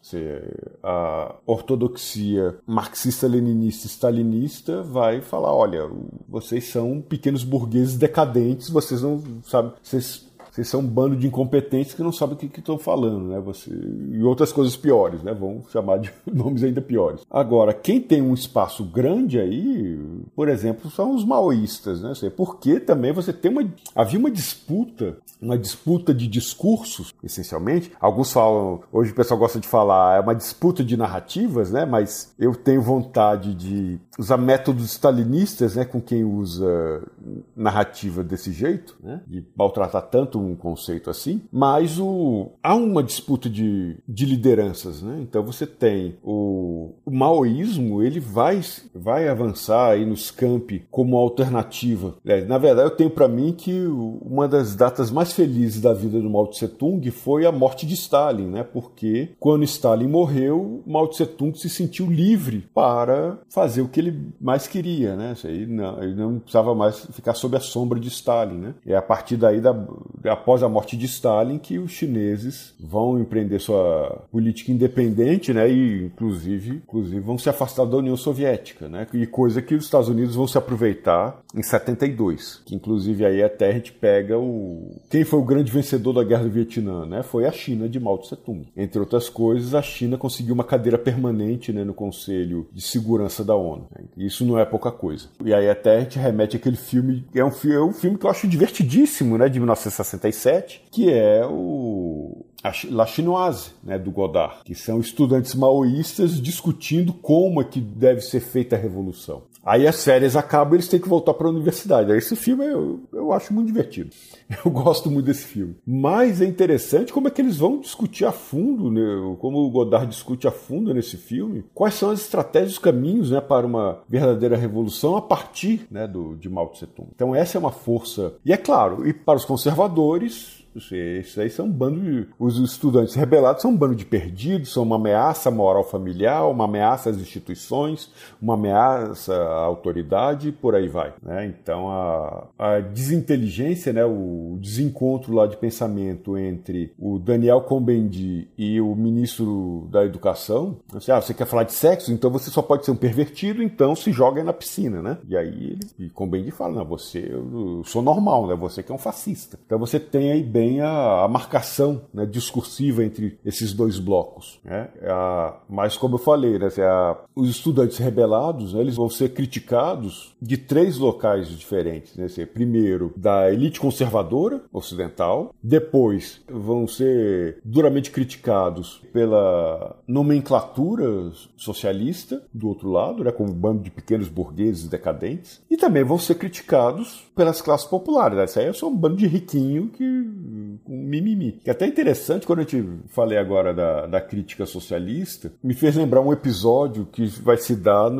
A ortodoxia marxista-leninista e stalinista vai falar, olha, vocês são pequenos burgueses decadentes, vocês não sabem, vocês são um bando de incompetentes que não sabem o que estão falando, né? E outras coisas piores, né? Vão chamar de nomes ainda piores. Agora, quem tem um espaço grande aí, por exemplo, são os maoístas, né? Porque também havia uma disputa de discursos, essencialmente. Alguns falam, hoje o pessoal gosta de falar, é uma disputa de narrativas, né? Mas eu tenho vontade de usar métodos stalinistas, né? Com quem usa narrativa desse jeito, né? De maltratar tanto um conceito assim, mas há uma disputa de lideranças, né? Então você tem o maoísmo, ele vai avançar aí nos campi como alternativa. Na verdade, eu tenho para mim que uma das datas mais felizes da vida do Mao Tse-tung foi a morte de Stalin, né? Porque quando Stalin morreu, Mao Tse-tung se sentiu livre para fazer o que ele mais queria, né? Ele não precisava mais ficar sob a sombra de Stalin, né? É a partir daí após a morte de Stalin que os chineses vão empreender sua política independente, né, e inclusive vão se afastar da União Soviética, né, e coisa que os Estados Unidos vão se aproveitar em 72, que inclusive aí até a gente pega quem foi o grande vencedor da Guerra do Vietnã, né, foi a China de Mao Tse-tung. Entre outras coisas, a China conseguiu uma cadeira permanente, né, no Conselho de Segurança da ONU. Né? Isso não é pouca coisa. E aí até a gente remete àquele filme, é um filme que eu acho divertidíssimo, né, de 1967, que é La Chinoise, né, do Godard, que são estudantes maoístas discutindo como é que deve ser feita a revolução. Aí as férias acabam e eles têm que voltar para a universidade. Aí esse filme eu acho muito divertido. Eu gosto muito desse filme. Mas é interessante como é que eles vão discutir a fundo, né, como o Godard discute a fundo nesse filme, quais são as estratégias, os caminhos, né, para uma verdadeira revolução a partir, né, de Mao Tse-tung. Então essa é uma força. E é claro, e para os conservadores, esses aí são um bando os estudantes rebelados são um bando de perdidos, são uma ameaça à moral familiar, uma ameaça às instituições, uma ameaça à autoridade, por aí vai, né? Então a desinteligência, né, o desencontro lá de pensamento entre o Daniel Cohn-Bendit e o ministro da Educação, você quer falar de sexo, então você só pode ser um pervertido, então se joga na piscina, né? E aí Cohn-Bendit fala, não, eu sou normal, né? Você que é um fascista. Então você tem aí bem a marcação, né, discursiva entre esses dois blocos, né? Mas como eu falei, né, os estudantes rebelados, né, eles vão ser criticados de 3 locais diferentes, né? Primeiro, da elite conservadora ocidental, depois vão ser duramente criticados pela nomenclatura socialista do outro lado, né, como um bando de pequenos burgueses decadentes, e também vão ser criticados pelas classes populares, né? Isso aí é só um bando de riquinho com mimimi. Que é até interessante, quando eu te falei agora da crítica socialista, me fez lembrar um episódio que vai se dar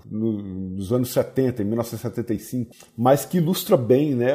nos anos 70, em 1975, mas que ilustra bem, né,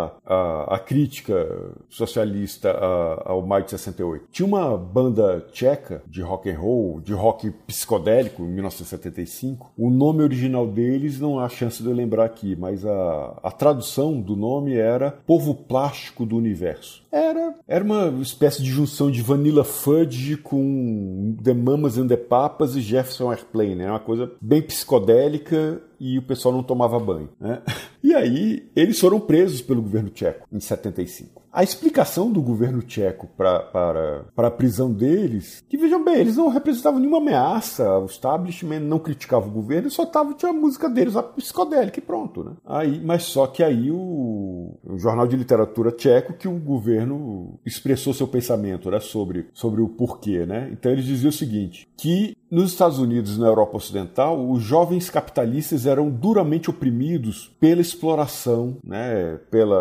a crítica socialista ao maio de 68. Tinha uma banda tcheca de rock and roll, de rock psicodélico, em 1975. O nome original deles não há chance de eu lembrar aqui, mas a tradução do nome era Povo Plástico do Universo. Era uma espécie de junção de Vanilla Fudge com The Mamas and the Papas e Jefferson Airplane. Era uma coisa bem psicodélica e o pessoal não tomava banho, né? E aí eles foram presos pelo governo tcheco em 75. A explicação do governo tcheco para a prisão deles, que vejam bem, eles não representavam nenhuma ameaça, o establishment não criticava o governo, só tinha a música deles, a psicodélica e pronto, né? Mas só que aí o jornal de literatura tcheco, que o governo expressou seu pensamento, né, sobre o porquê, né? Então eles diziam o seguinte, que nos Estados Unidos e na Europa Ocidental, os jovens capitalistas eram duramente oprimidos pela exploração, né,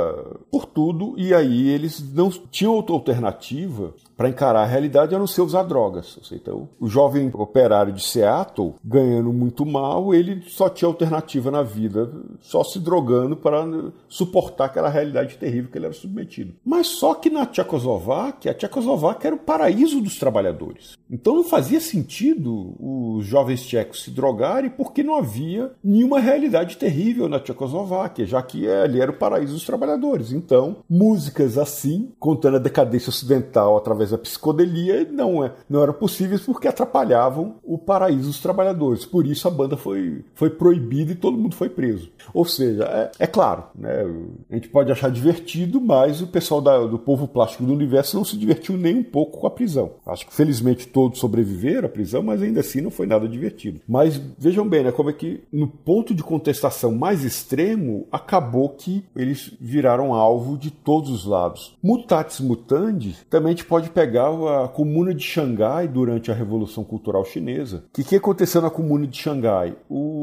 por tudo, e aí eles não tinham outra alternativa para encarar a realidade a não ser usar drogas. Então, o jovem operário de Seattle, ganhando muito mal, ele só tinha alternativa na vida, só se drogando para suportar aquela realidade terrível que ele era submetido. Mas só que na Tchecoslováquia, a Tchecoslováquia era o paraíso dos trabalhadores. Então não fazia sentido os jovens tchecos se drogarem porque não havia nenhuma realidade terrível na Tchecoslováquia, já que ali era o paraíso dos trabalhadores. Então, músicas assim, contando a decadência ocidental através da psicodelia, não eram possíveis porque atrapalhavam o paraíso dos trabalhadores. Por isso a banda foi proibida e todo mundo foi preso. Ou seja, é claro, né, a gente pode achar divertido, mas o pessoal do Povo Plástico do Universo não se divertiu nem um pouco com a prisão. Acho que felizmente todos sobreviveram à prisão, mas ainda assim não foi nada divertido. Mas vejam bem, né, como é que no ponto de contestação mais extremo, acabou que eles viraram alvo de todos os lados. Mutatis mutandis, também a gente pode pegar a Comuna de Xangai durante a Revolução Cultural Chinesa. O que aconteceu na Comuna de Xangai?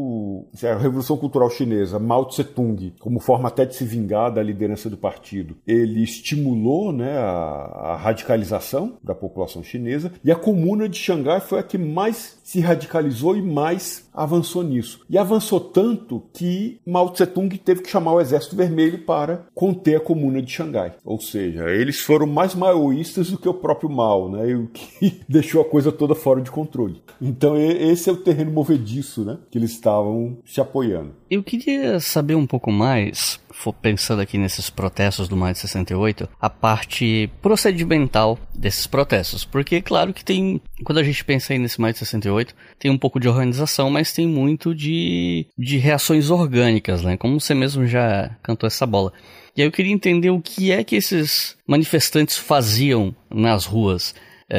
A Revolução Cultural Chinesa, Mao Tse-tung, como forma até de se vingar da liderança do partido, ele estimulou, né, a radicalização da população chinesa, e a Comuna de Xangai foi a que mais se radicalizou e mais avançou nisso. E avançou tanto que Mao Tse-tung teve que chamar o Exército Vermelho para conter a Comuna de Xangai. Ou seja, eles foram mais maoístas do que o próprio Mao, né? O que deixou a coisa toda fora de controle. Então esse é o terreno movediço, né, que eles estavam se apoiando. Eu queria saber um pouco mais, pensando aqui nesses protestos do maio de 68, a parte procedimental desses protestos. Porque, claro que quando a gente pensa aí nesse maio de 68, tem um pouco de organização, mas tem muito de reações orgânicas, né? Como você mesmo já cantou essa bola. E aí eu queria entender o que é que esses manifestantes faziam nas ruas.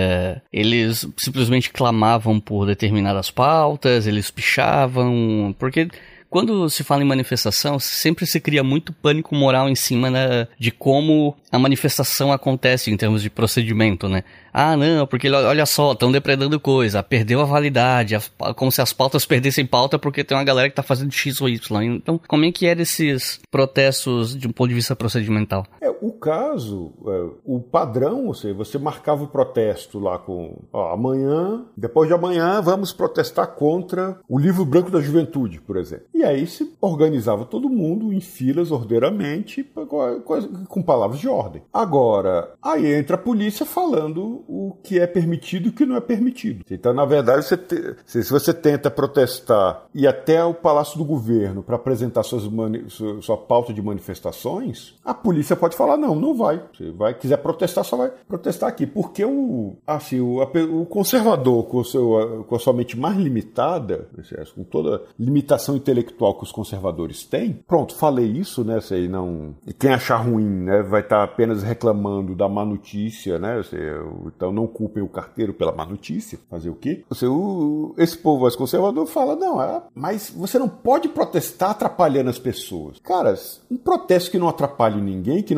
Eles simplesmente clamavam por determinadas pautas, eles pichavam, porque quando se fala em manifestação, sempre se cria muito pânico moral em cima, né, de como a manifestação acontece em termos de procedimento, né? Ah, não, porque olha só, estão depredando coisa, perdeu a validade, como se as pautas perdessem pauta porque tem uma galera que está fazendo X ou Y. Então, como é que eram esses protestos de um ponto de vista procedimental? O caso, o padrão, ou seja, você marcava o protesto lá com, amanhã, depois de amanhã, vamos protestar contra o Livro Branco da Juventude, por exemplo. E aí se organizava todo mundo em filas ordeiramente, com palavras de ordem. Agora, aí entra a polícia falando o que é permitido e o que não é permitido. Então, na verdade, se você tenta protestar e ir até o Palácio do Governo para apresentar sua pauta de manifestações, a polícia pode falar, não vai. Você quiser protestar, só vai protestar aqui. Porque o conservador, com a sua mente mais limitada, com toda a limitação intelectual que os conservadores têm, pronto, falei isso, né? E quem achar ruim, né, vai estar apenas reclamando da má notícia, né? Então não culpem o carteiro pela má notícia. Fazer o quê? Esse povo mais conservador fala, mas você não pode protestar atrapalhando as pessoas. Cara, um protesto que não atrapalhe ninguém, que não cause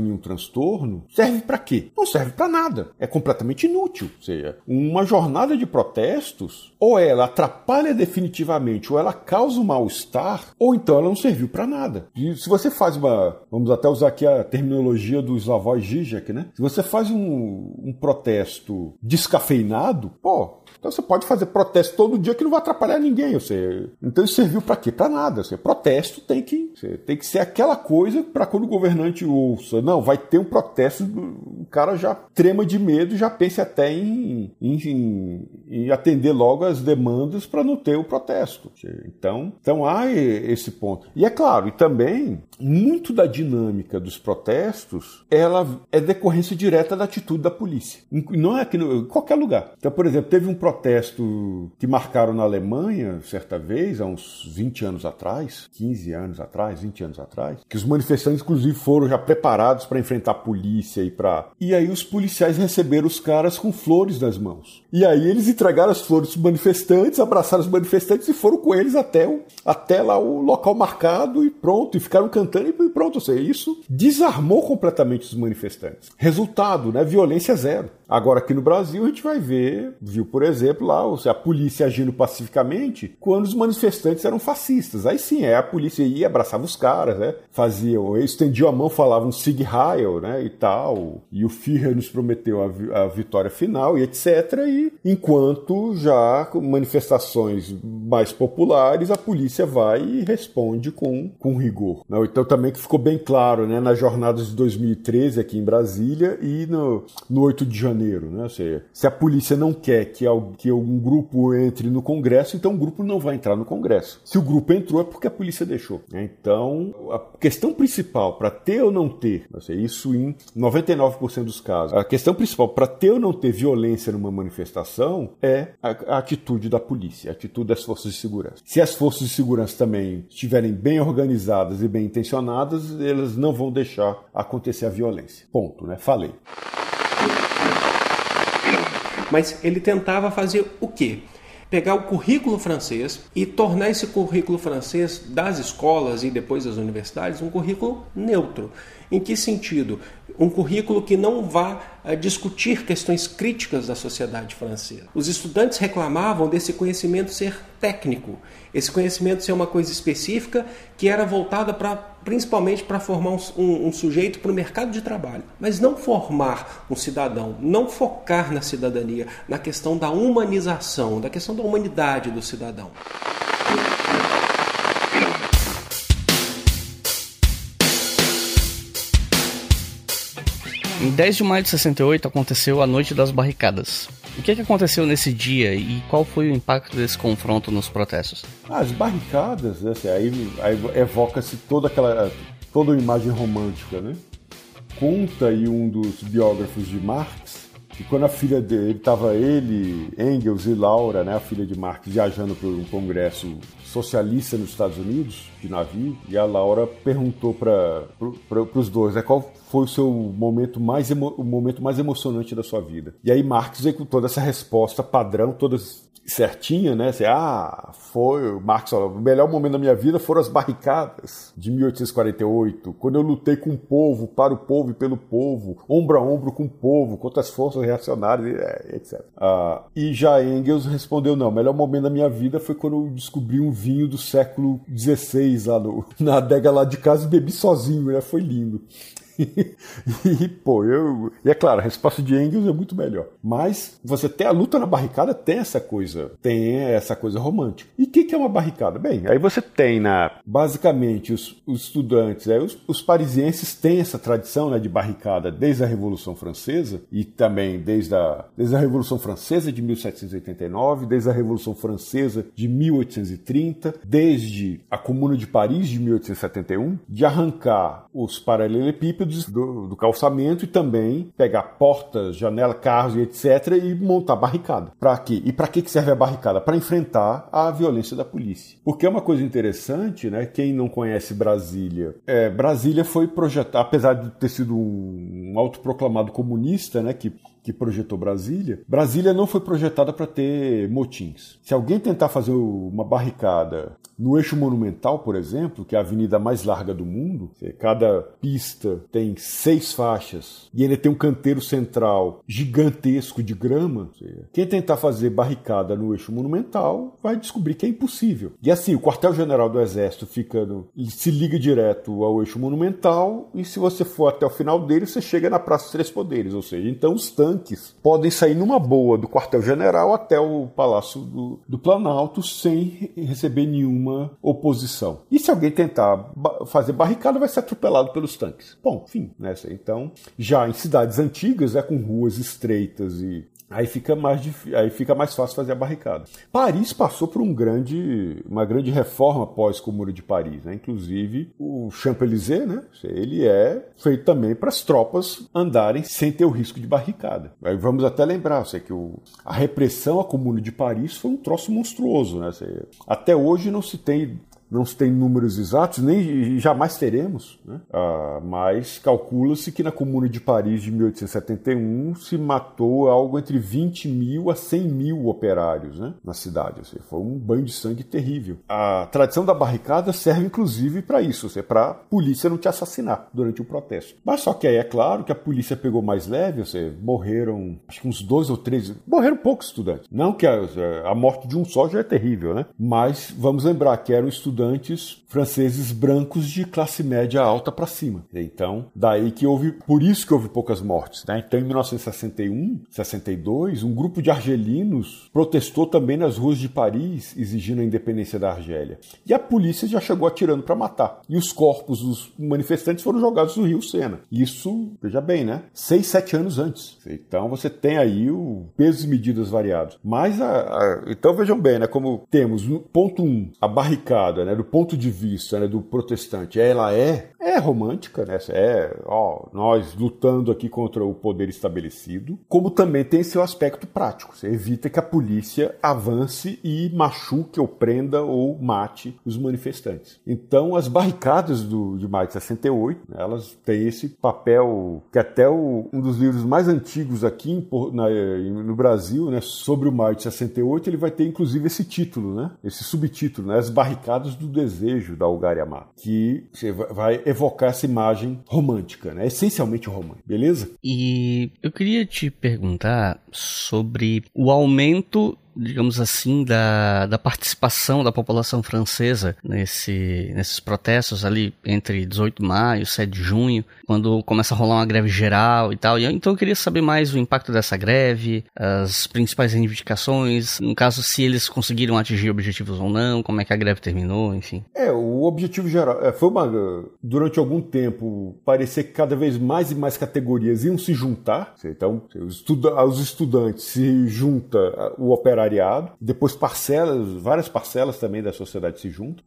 nenhum transtorno, serve para quê? Não serve para nada. É completamente inútil. Ou seja, uma jornada de protestos, ou ela atrapalha definitivamente, ou ela causa um mal-estar, ou então ela não serviu para nada. E se você faz vamos até usar aqui a terminologia do Slavoj Žižek, né? Se você faz um protesto descafeinado, então você pode fazer protesto todo dia que não vai atrapalhar ninguém. Então isso serviu para quê? Para nada. Protesto tem que ser aquela coisa para quando o governante ouça. Não, vai ter um protesto, o cara já trema de medo e já pense até em atender logo as demandas para não ter o protesto. Então há esse ponto. E é claro, e também muito da dinâmica dos protestos, ela é decorrência direta da atitude da polícia. Não é aqui em qualquer lugar. Então, por exemplo, teve um protesto que marcaram na Alemanha, certa vez, há uns 20 anos atrás, 15 anos atrás, 20 anos atrás, que os manifestantes, inclusive, foram já preparados para enfrentar a polícia e aí os policiais receberam os caras com flores nas mãos. E aí eles entregaram as flores para os manifestantes, abraçaram os manifestantes e foram com eles até lá o local marcado e pronto, e ficaram cantando e pronto. Ou seja, isso desarmou completamente os manifestantes. Resultado, né? Violência zero. Agora aqui no Brasil a gente viu, por exemplo, lá a polícia agindo pacificamente quando os manifestantes eram fascistas. Aí sim, a polícia ia, abraçava os caras, né? Estendiam a mão, falavam Sieg Heil, né? E tal. E o Führer nos prometeu a vitória final e etc. E enquanto já manifestações mais populares, a polícia vai e responde com rigor. Então também que ficou bem claro, né? Nas jornadas de 2013 aqui em Brasília e no 8 de janeiro. Né? Ou seja, se a polícia não quer que um grupo entre no Congresso, então o grupo não vai entrar no Congresso. Se o grupo entrou, é porque a polícia deixou. Então, a questão principal para ter ou não ter, ou seja, isso em 99% dos casos, a questão principal para ter ou não ter violência numa manifestação é a atitude da polícia, a atitude das forças de segurança. Se as forças de segurança também estiverem bem organizadas e bem intencionadas, elas não vão deixar acontecer a violência. Ponto, né? Falei. Mas ele tentava fazer o quê? Pegar o currículo francês e tornar esse currículo francês das escolas e depois das universidades um currículo neutro. Em que sentido? Um currículo que não vá discutir questões críticas da sociedade francesa. Os estudantes reclamavam desse conhecimento ser técnico, esse conhecimento ser uma coisa específica que era voltada principalmente para formar um sujeito para o mercado de trabalho, mas não formar um cidadão, não focar na cidadania, na questão da humanização, da questão da humanidade do cidadão. Em 10 de maio de 68 aconteceu a Noite das Barricadas. O que aconteceu nesse dia e qual foi o impacto desse confronto nos protestos? As barricadas, assim, aí evoca-se toda a imagem romântica, né? Conta aí um dos biógrafos de Marx que quando a filha dele, Engels e Laura, né, a filha de Marx, viajando para um congresso socialista nos Estados Unidos, de navio, e a Laura perguntou para os dois, né, qual foi o seu momento mais emocionante da sua vida. E aí Marx veio com toda essa resposta padrão, toda certinha, né? Foi, Marx falou, o melhor momento da minha vida foram as barricadas de 1848, quando eu lutei com o povo, para o povo e pelo povo, ombro a ombro com o povo, contra as forças reacionárias, etc. E já Engels respondeu, não, o melhor momento da minha vida foi quando eu descobri um vinho do século XVI lá na adega lá de casa e bebi sozinho, né? Foi lindo. E é claro, a resposta de Engels é muito melhor. Mas você tem a luta na barricada, tem essa coisa romântica. E o que é uma barricada? Bem, aí você tem, basicamente, os estudantes, os parisienses têm essa tradição, né, de barricada desde a Revolução Francesa, e também desde a Revolução Francesa de 1789, desde a Revolução Francesa de 1830, desde a Comuna de Paris de 1871, de arrancar os paralelepípedos do calçamento e também pegar portas, janelas, carros e etc. e montar barricada. Para quê? E para que serve a barricada? Para enfrentar a violência da polícia. Porque é uma coisa interessante, né? Quem não conhece Brasília, Brasília foi projetada, apesar de ter sido um autoproclamado comunista, né? Que que projetou Brasília, Brasília não foi projetada para ter motins. Se alguém tentar fazer uma barricada no Eixo Monumental, por exemplo, que é a avenida mais larga do mundo, cada pista tem 6 faixas e ele tem um canteiro central gigantesco de grama, quem tentar fazer barricada no Eixo Monumental vai descobrir que é impossível. E assim, o quartel-general do Exército se liga direto ao Eixo Monumental e se você for até o final dele, você chega na Praça dos Três Poderes, ou seja, então os tanques podem sair numa boa do quartel-general até o Palácio do Planalto sem receber nenhuma oposição. E se alguém tentar fazer barricada, vai ser atropelado pelos tanques. Bom, enfim, né? Então, já em cidades antigas, com ruas estreitas e aí fica mais fácil fazer a barricada. Paris passou por uma grande reforma pós-Comuna de Paris, né? Inclusive o Champs-Élysées, né? Ele é feito também para as tropas andarem sem ter o risco de barricada. Aí vamos até lembrar, que a repressão à Comuna de Paris foi um troço monstruoso, né? Até hoje não se tem números exatos, nem jamais teremos, né? Mas calcula-se que na Comuna de Paris de 1871 se matou algo entre 20 mil a 100 mil operários, né, na cidade. Foi um banho de sangue terrível. A tradição da barricada serve inclusive para isso, para a polícia não te assassinar durante o protesto. Mas só que aí é claro que a polícia pegou mais leve, morreram acho que uns 2 ou 3, morreram poucos estudantes. Não que a morte de um só já é terrível, né? Mas vamos lembrar que eram estudantes franceses brancos de classe média alta para cima. Então, por isso que houve poucas mortes, né? Então, em 1961, 62, um grupo de argelinos protestou também nas ruas de Paris, exigindo a independência da Argélia. E a polícia já chegou atirando para matar. E os corpos dos manifestantes foram jogados no Rio Sena. Isso, veja bem, né? 6, 7 anos antes. Então, você tem aí o peso e medidas variados. Mas, então vejam bem, né? Como temos, no ponto 1, a barricada, né? Do ponto de vista, né, do protestante, ela é romântica, né? Nós lutando aqui contra o poder estabelecido, como também tem seu aspecto prático. Você evita que a polícia avance e machuque ou prenda ou mate os manifestantes. Então, as barricadas de maio de 68, né, elas têm esse papel que até um dos livros mais antigos aqui no Brasil, né, sobre o maio de 68, ele vai ter inclusive esse título, né, esse subtítulo, né, As Barricadas do Desejo, da Algar Yamato, que você vai evocar essa imagem romântica, né? Essencialmente romântica, beleza? E eu queria te perguntar sobre o aumento, digamos assim, da participação da população francesa nesses protestos ali entre 18 de maio, 7 de junho, quando começa a rolar uma greve geral e tal. Então eu queria saber mais o impacto dessa greve, as principais reivindicações, no caso, se eles conseguiram atingir objetivos ou não, como é que a greve terminou, enfim. O objetivo geral foi durante algum tempo, parecia que cada vez mais e mais categorias iam se juntar. Então, os estudantes se juntam, o operariado, depois várias parcelas também da sociedade se juntam.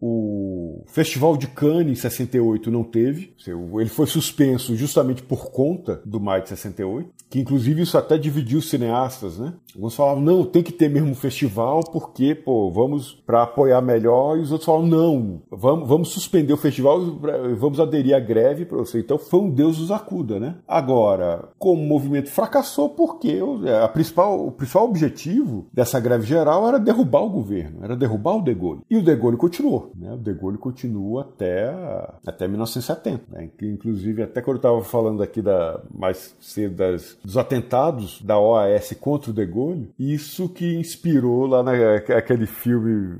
O Festival de Cannes em 68 não teve, ele foi suspenso justamente por conta do maio de 68, que inclusive isso até dividiu os cineastas, né? Alguns falavam, não, tem que ter mesmo um festival porque, vamos para apoiar melhor, e os outros falavam, não, vamos suspender o festival e vamos aderir à greve para você. Então foi um Deus nos acuda, né? Agora, como o movimento fracassou, porque o principal objetivo dessa greve geral era derrubar o governo, era derrubar o De Gaulle. E o De Gaulle continuou, né? O De Gaulle continua até 1970, né? Inclusive, até quando eu estava falando aqui mais cedo dos atentados da OAS contra o De Gaulle, isso que inspirou lá naquele filme,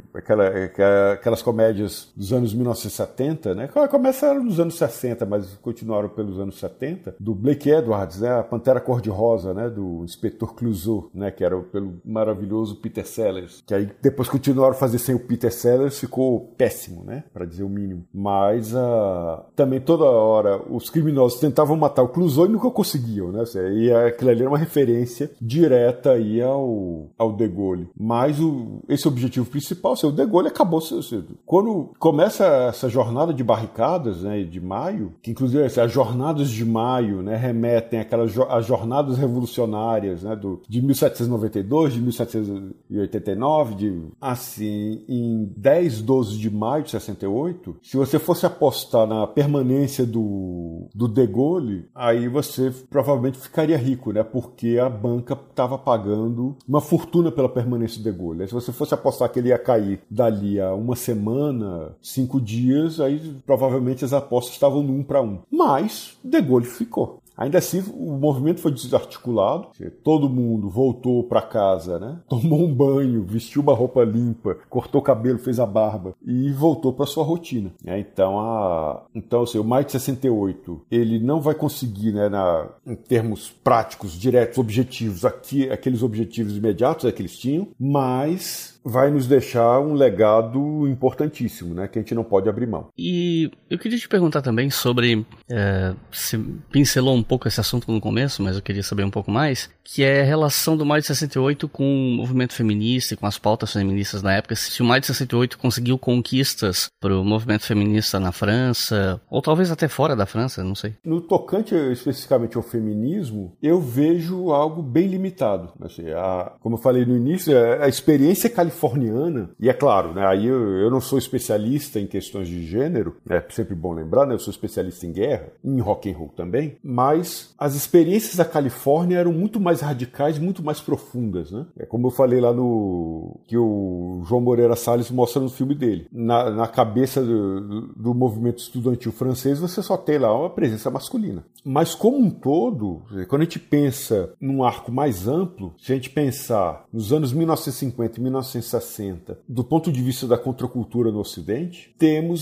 aquelas comédias dos anos 1970, né? Começaram nos anos 60, mas continuaram pelos anos 70, do Blake Edwards, né? A Pantera Cor-de-Rosa, né? Do Inspetor Clouseau, né? Que era pelo maravilhoso Peter Sellers, que aí depois continuaram a fazer sem o Peter Sellers, ficou péssimo, né? Para dizer o mínimo. Mas também toda hora os criminosos tentavam matar o Clouseau e nunca conseguiam, né? E aquilo ali era uma referência direta aí ao De Gaulle. Mas esse objetivo principal, o De Gaulle acabou. Quando começa essa jornada de barricadas, né, de maio, que inclusive as jornadas de maio, né, remetem às jornadas revolucionárias, né, de 1792, de 1989, assim, em 10, 12 de maio de 68, se você fosse apostar na permanência do De Gaulle, aí você provavelmente ficaria rico, né? Porque a banca estava pagando uma fortuna pela permanência do De Gaulle. Aí, se você fosse apostar que ele ia cair dali a uma semana, 5 dias, aí provavelmente as apostas estavam no 1 para 1. Mas De Gaulle ficou. Ainda assim, o movimento foi desarticulado, todo mundo voltou para casa, né? Tomou um banho, vestiu uma roupa limpa, cortou o cabelo, fez a barba e voltou para sua rotina. Então, o maio de 68, ele não vai conseguir, né, em termos práticos, diretos, objetivos, aqueles objetivos imediatos que eles tinham, mas vai nos deixar um legado importantíssimo, né, que a gente não pode abrir mão. E eu queria te perguntar também sobre, você pincelou um pouco esse assunto no começo, mas eu queria saber um pouco mais, que é a relação do maio de 68 com o movimento feminista e com as pautas feministas na época. Se o maio de 68 conseguiu conquistas para o movimento feminista na França, ou talvez até fora da França, não sei. No tocante especificamente ao feminismo, eu vejo algo bem limitado. Assim, como eu falei no início, a experiência californiana, e é claro, né, aí eu não sou especialista em questões de gênero, é sempre bom lembrar, né, eu sou especialista em guerra, em rock and roll também, mas as experiências da Califórnia eram muito mais radicais, muito mais profundas, né? É como eu falei lá que o João Moreira Salles mostra no filme dele. Na cabeça do movimento estudantil francês, você só tem lá uma presença masculina. Mas como um todo, quando a gente pensa num arco mais amplo, se a gente pensar nos anos 1950 e 1960, do ponto de vista da contracultura no Ocidente, temos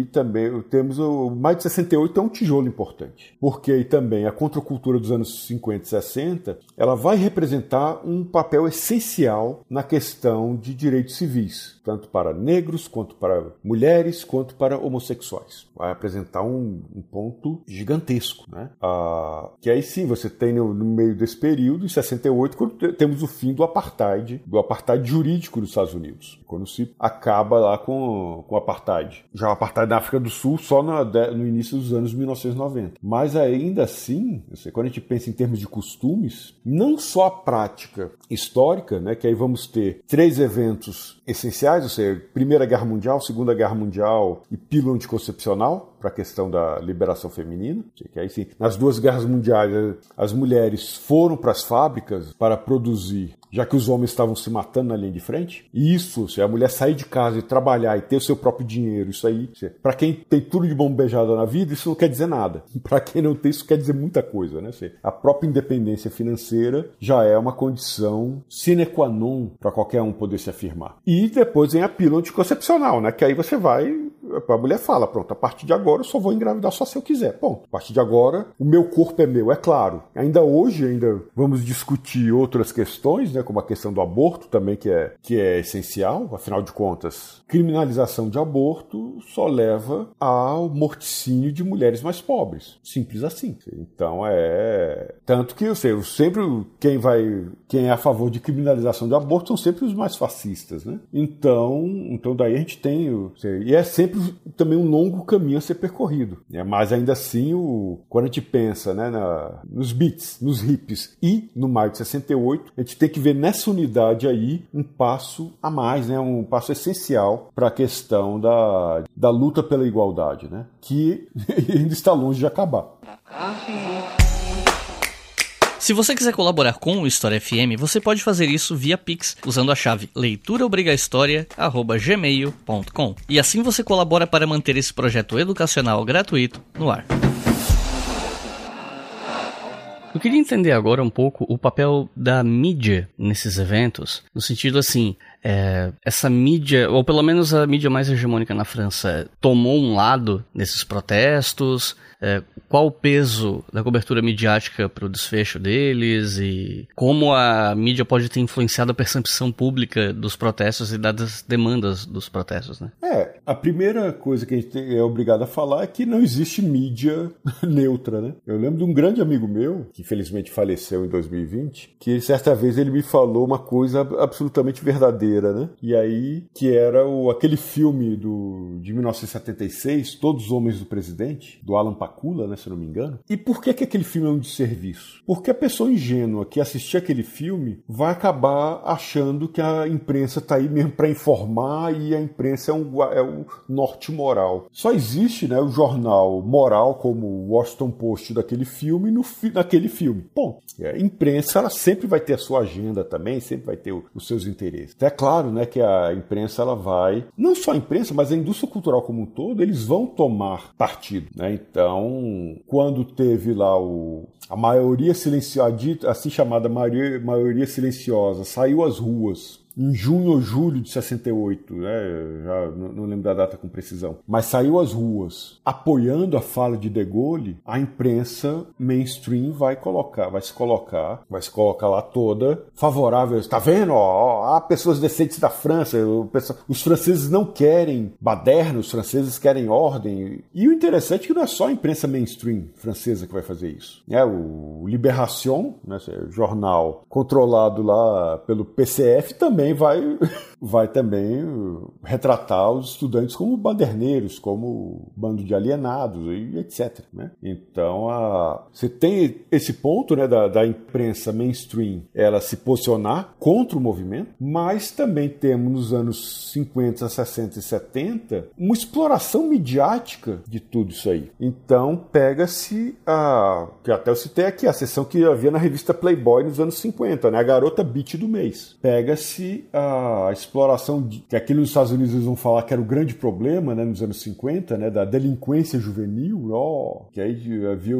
o maio de 68 é um tijolo importante, porque aí também a contracultura dos anos 50 e 60, ela vai representar um papel essencial na questão de direitos civis, tanto para negros, quanto para mulheres, quanto para homossexuais. Vai apresentar um ponto gigantesco, né? Que aí sim, você tem no meio desse período, em 68, quando temos o fim do apartheid jurídico dos Estados Unidos, quando se acaba lá com o apartheid. Já o apartheid na África do Sul só no início dos anos 1990. Mas ainda assim, quando a gente pensa em termos de costumes, não só a prática histórica, né, que aí vamos ter 3 eventos essenciais, ou seja, Primeira Guerra Mundial, Segunda Guerra Mundial e pílula anticoncepcional, para a questão da liberação feminina. Que aí sim, nas 2 guerras mundiais, as mulheres foram para as fábricas para produzir, já que os homens estavam se matando na linha de frente. E isso, se a mulher sair de casa e trabalhar e ter o seu próprio dinheiro, isso aí, para quem tem tudo de mão beijada na vida, isso não quer dizer nada. Para quem não tem, isso quer dizer muita coisa, né? A própria independência financeira já é uma condição sine qua non para qualquer um poder se afirmar. E depois vem a pílula anticoncepcional, né? Que aí você vai, a mulher fala, pronto, a partir de agora eu só vou engravidar só se eu quiser. Ponto. A partir de agora, o meu corpo é meu, é claro. Ainda hoje, vamos discutir outras questões, né? Como a questão do aborto também, que é essencial. Afinal de contas, criminalização de aborto só leva ao morticínio de mulheres mais pobres. Simples assim. Então tanto que eu sempre quem é a favor de criminalização de aborto são sempre os mais fascistas, né? Então daí a gente tem e é sempre também um longo caminho a ser percorrido, né? Mas ainda assim, quando a gente pensa, né, nos beats, nos hippies e no maio de 68, a gente tem que ver nessa unidade aí um passo a mais, né, um passo essencial para a questão da luta pela igualdade, né, que ainda está longe de acabar. Se você quiser colaborar com o História FM, você pode fazer isso via Pix, usando a chave leituraobrigahistoria@gmail.com. E assim você colabora para manter esse projeto educacional gratuito no ar. Eu queria entender agora um pouco o papel da mídia nesses eventos, no sentido assim, essa mídia, ou pelo menos a mídia mais hegemônica na França, tomou um lado nesses protestos? Qual o peso da cobertura midiática para o desfecho deles e como a mídia pode ter influenciado a percepção pública dos protestos e das demandas dos protestos, né? A primeira coisa que a gente é obrigado a falar é que não existe mídia neutra, né? Eu lembro de um grande amigo meu, que infelizmente faleceu em 2020, que certa vez ele me falou uma coisa absolutamente verdadeira. bandeira, né? E aí, que era aquele filme de 1976, Todos os Homens do Presidente, do Alan Pakula, né, se eu não me engano. E por que aquele filme é um desserviço? Porque a pessoa ingênua que assistir aquele filme vai acabar achando que a imprensa está aí mesmo para informar e a imprensa é o norte moral. Só existe, né, o jornal moral como o Washington Post daquele filme naquele filme. Bom, a imprensa ela sempre vai ter a sua agenda também, sempre vai ter os seus interesses. Então, é claro, né, que a imprensa ela vai, não só a imprensa, mas a indústria cultural como um todo, eles vão tomar partido, né? Então, quando teve lá a maioria silenciosa, assim chamada maioria silenciosa, saiu às ruas em junho ou julho de 68, né? Já não lembro da data com precisão, mas saiu às ruas apoiando a fala de De Gaulle, a imprensa mainstream vai se colocar lá toda favorável. Tá vendo? Há pessoas decentes da França, os franceses não querem baderna, os franceses querem ordem. E o interessante é que não é só a imprensa mainstream francesa que vai fazer isso. O Libération, né, jornal controlado lá pelo PCF, também vai também retratar os estudantes como baderneiros, como bando de alienados e etc. Né? Então, você tem esse ponto, né, da imprensa mainstream ela se posicionar contra o movimento, mas também temos nos anos 50, 60 e 70 uma exploração midiática de tudo isso aí. Então, pega-se que até eu citei aqui, a seção que havia na revista Playboy nos anos 50, né, a garota beat do mês. Pega-se a exploração que aqui nos Estados Unidos eles vão falar que era o grande problema, né, nos anos 50, né, da delinquência juvenil, que aí havia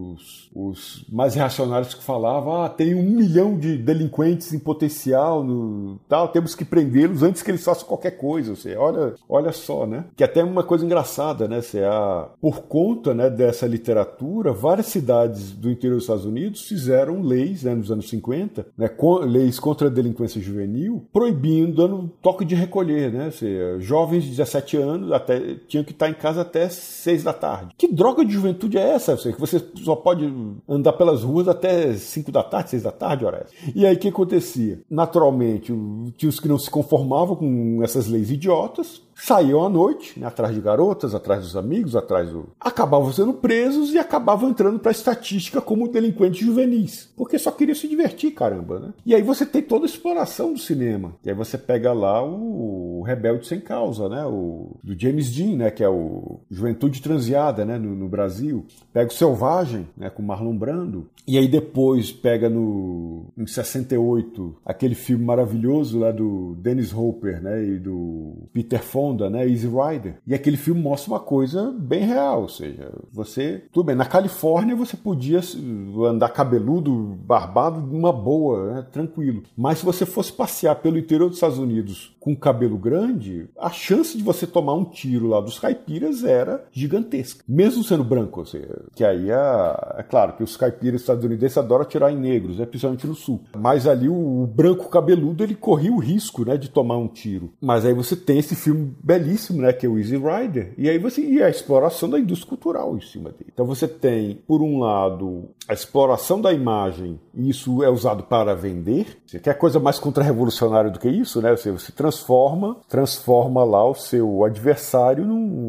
os mais reacionários que falavam, tem 1 milhão de delinquentes em potencial, temos que prendê-los antes que eles façam qualquer coisa. Ou seja, olha só, né? Que até é uma coisa engraçada, né? Por conta, né, dessa literatura, várias cidades do interior dos Estados Unidos fizeram leis, né, nos anos 50, né, leis contra a delinquência juvenil, proibindo, dando toque de recolher, né? Ou seja, jovens de 17 anos tinham que estar em casa até 6 da tarde. Que droga de juventude é essa? Ou seja, que você só pode andar pelas ruas até 5 da tarde, 6 da tarde, hora essa. E aí o que acontecia? Naturalmente, tinha os que não se conformavam com essas leis idiotas, saíam à noite, né, atrás de garotas, atrás dos amigos, acabavam sendo presos e acabavam entrando para a estatística como delinquentes juvenis, porque só queriam se divertir, caramba, né? E aí você tem toda a exploração do cinema. E aí você pega lá o Rebelde Sem Causa, né, do James Dean, né, que é o Juventude Transviada, né, no Brasil. Pega o Selvagem, né, com Marlon Brando. E aí depois pega em 68 aquele filme maravilhoso lá do Dennis Hopper, né, e do Peter Fonda, né, Easy Rider. E aquele filme mostra uma coisa bem real, ou seja, tudo bem, na Califórnia você podia andar cabeludo, barbado, numa boa, né, tranquilo. Mas se você fosse passear pelo interior dos Estados Unidos com cabelo grande, a chance de você tomar um tiro lá dos caipiras era gigantesca, mesmo sendo branco, ou seja, que aí é claro que os caipiras estadunidenses adoram atirar em negros, né, principalmente no sul. Mas ali o branco cabeludo, ele corria o risco, né, de tomar um tiro. Mas aí você tem esse filme belíssimo, né, que é o Easy Rider, e aí a exploração da indústria cultural em cima dele. Então você tem, por um lado, a exploração da imagem, e isso é usado para vender. Você quer coisa mais contra-revolucionária do que isso, né? Você transforma lá o seu adversário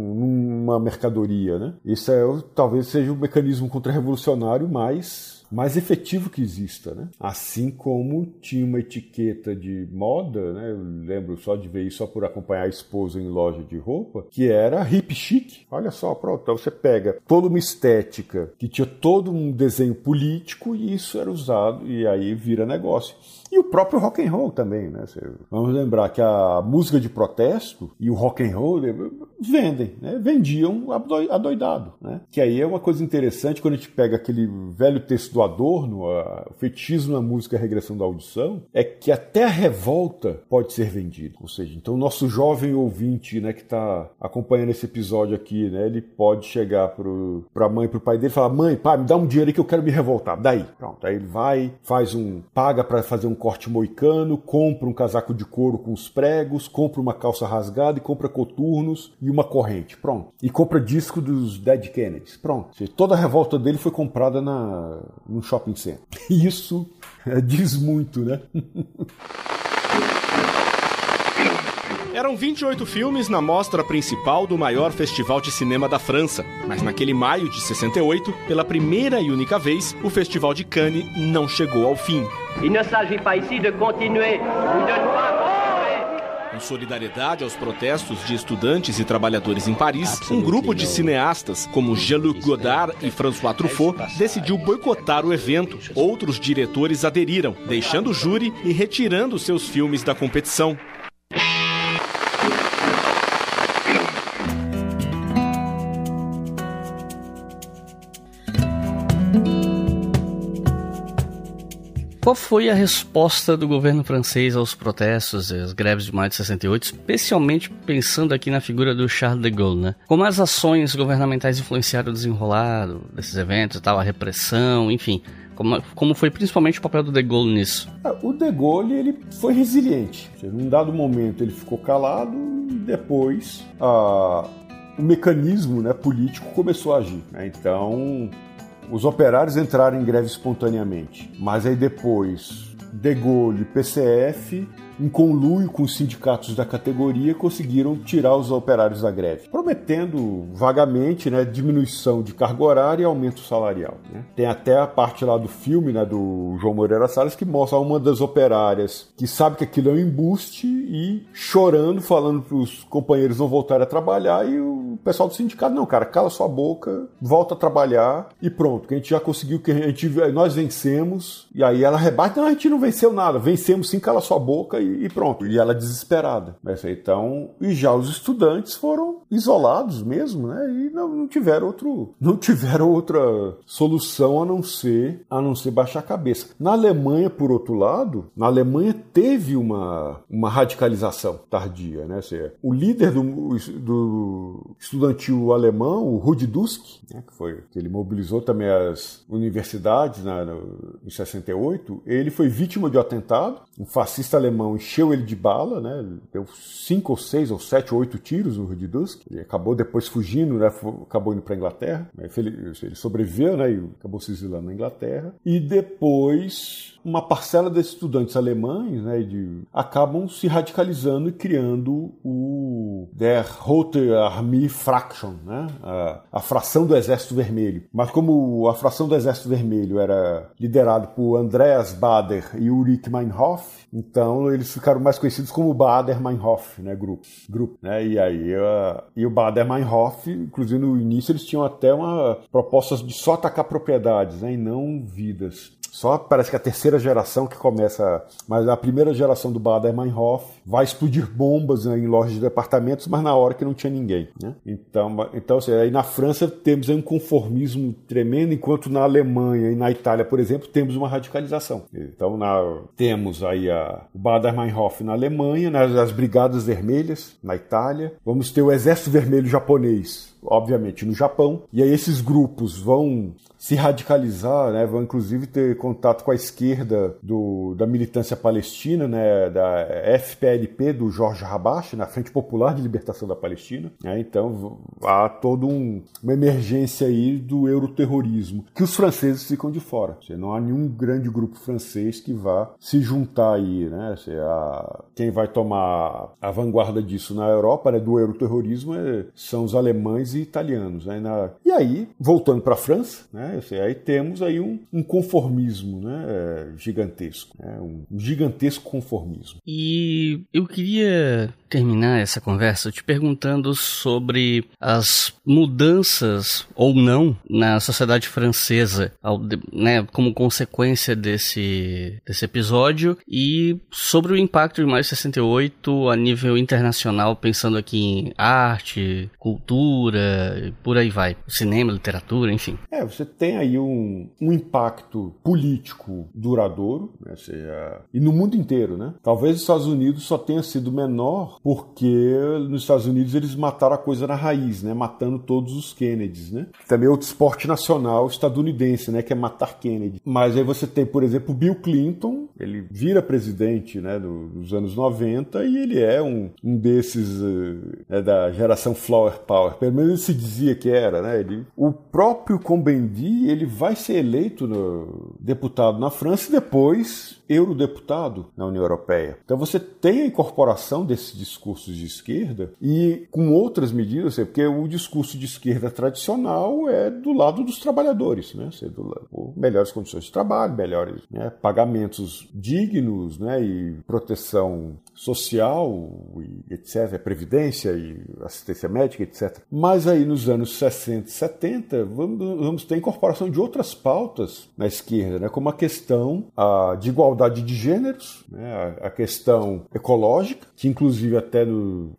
numa mercadoria, né? Isso talvez seja o mecanismo contra-revolucionário mais efetivo que exista, né? Assim como tinha uma etiqueta de moda, né? Eu lembro só de ver isso só por acompanhar a esposa em loja de roupa, que era hip chic. Olha só, pronto, então você pega toda uma estética que tinha todo um desenho político e isso era usado e aí vira negócio. E o próprio rock and roll também, né? Vamos lembrar que a música de protesto e o rock and roll vendem, né? Vendiam adoidado, né? Que aí é uma coisa interessante quando a gente pega aquele velho texto do Adorno, o fetichismo na música, a regressão da audição, é que até a revolta pode ser vendida. Ou seja, então o nosso jovem ouvinte, né, que está acompanhando esse episódio aqui, né, ele pode chegar para a mãe e para o pai dele e falar: mãe, pai, me dá um dinheiro aí que eu quero me revoltar. Daí, pronto. Aí ele vai, paga para fazer um corte moicano, compra um casaco de couro com os pregos, compra uma calça rasgada e compra coturnos e uma corrente. Pronto. E compra disco dos Dead Kennedys. Pronto. Toda a revolta dele foi comprada num shopping center. Isso diz muito, né? Eram 28 filmes na mostra principal do maior festival de cinema da França. Mas naquele maio de 68, pela primeira e única vez, o Festival de Cannes não chegou ao fim. Il ne s'agit pas ici de continuer ou de ne pas... Em solidariedade aos protestos de estudantes e trabalhadores em Paris, um grupo de cineastas, como Jean-Luc Godard e François Truffaut, decidiu boicotar o evento. Outros diretores aderiram, deixando o júri e retirando seus filmes da competição. Qual foi a resposta do governo francês aos protestos e às greves de maio de 68, especialmente pensando aqui na figura do Charles de Gaulle, né? Como as ações governamentais influenciaram o desenrolar desses eventos, tal, a repressão, enfim, como foi principalmente o papel do de Gaulle nisso? O de Gaulle, ele foi resiliente. Num dado momento ele ficou calado e depois o mecanismo, né, político começou a agir, né? Então... os operários entraram em greve espontaneamente, mas aí depois de Gaulle e PCF, em conluio com os sindicatos da categoria, conseguiram tirar os operários da greve, prometendo vagamente, né, diminuição de carga horária e aumento salarial, né? Tem até a parte lá do filme, né, do João Moreira Salles, que mostra uma das operárias que sabe que aquilo é um embuste e chorando, falando para os companheiros não voltarem a trabalhar, e o pessoal do sindicato, não, cara, cala sua boca, volta a trabalhar e pronto, que a gente já conseguiu, nós vencemos. E aí ela rebate, não, a gente não venceu nada, vencemos sim, cala sua boca e pronto. E ela desesperada. Então, e já os estudantes foram isolados mesmo, né? E não tiveram outra solução a não ser baixar a cabeça. Na Alemanha, por outro lado, teve uma radicalização tardia, né? Ou seja, o líder do estudantil alemão, o Rudi Dutschke, né, que ele mobilizou também as universidades em 68, ele foi vítima de um atentado. Um fascista alemão encheu ele de bala, né? Deu 5 ou 6 ou 7 ou 8 tiros no Rudi Dutschke. Ele acabou depois fugindo, né? Acabou indo para a Inglaterra. Ele sobreviveu, né? E acabou se exilando na Inglaterra. E depois uma parcela desses estudantes alemães, né, acabam se radicalizando e criando o Der Rote Armee Fraction, né? A fração do Exército Vermelho. Mas como a fração do Exército Vermelho era liderado por Andreas Baader e Ulrich Meinhof, então eles ficaram mais conhecidos como Baader-Meinhof, né, grupo, né? E aí o Baader-Meinhof, inclusive no início eles tinham até uma proposta de só atacar propriedades, né, e não vidas. Só parece que a terceira geração que começa, mas a primeira geração do Baader-Meinhof vai explodir bombas, né, em lojas de departamentos, mas na hora que não tinha ninguém, né? Então assim, aí na França temos aí um conformismo tremendo, enquanto na Alemanha e na Itália, por exemplo, temos uma radicalização. Então temos aí o Baader-Meinhof na Alemanha, as Brigadas Vermelhas na Itália, vamos ter o Exército Vermelho japonês, obviamente, no Japão, e aí esses grupos vão se radicalizar, né, vão inclusive ter contato com a esquerda da militância palestina, né, da FPLP do Jorge Habash, na Frente Popular de Libertação da Palestina, né? Então há toda uma emergência aí do euroterrorismo, que os franceses ficam de fora. Não há nenhum grande grupo francês que vá se juntar aí, né? Quem vai tomar a vanguarda disso na Europa, né, do euroterrorismo, são os alemães e italianos, né? E aí, voltando para a França, né, aí temos aí um conformismo, né, gigantesco, né, um gigantesco conformismo. E eu queria terminar essa conversa te perguntando sobre as mudanças ou não na sociedade francesa, né, como consequência desse episódio, e sobre o impacto de maio de 68 a nível internacional, pensando aqui em arte, cultura, por aí vai, cinema, literatura, enfim. Você tem aí um impacto político duradouro, né, e no mundo inteiro, né? Talvez os Estados Unidos só tenha sido menor porque nos Estados Unidos eles mataram a coisa na raiz, né? Matando todos os Kennedys, né? Também outro esporte nacional estadunidense, né? Que é matar Kennedy. Mas aí você tem, por exemplo, Bill Clinton, ele vira presidente, né, nos anos 90, e ele é um desses, né, da geração Flower Power. Pelo menos se dizia que era, né? O próprio Cohn-Bendit, ele vai ser eleito deputado na França e depois eurodeputado na União Europeia. Então você tem a incorporação desses discursos de esquerda e com outras medidas, porque o discurso de esquerda tradicional é do lado dos trabalhadores, né? Melhores condições de trabalho, melhores, né, pagamentos dignos, né, e proteção social, e etc., previdência e assistência médica, etc. Mas aí nos anos 60 e 70 vamos ter a incorporação de outras pautas na esquerda, né, como a questão de igualdade de gêneros, né, a questão ecológica, que inclusive até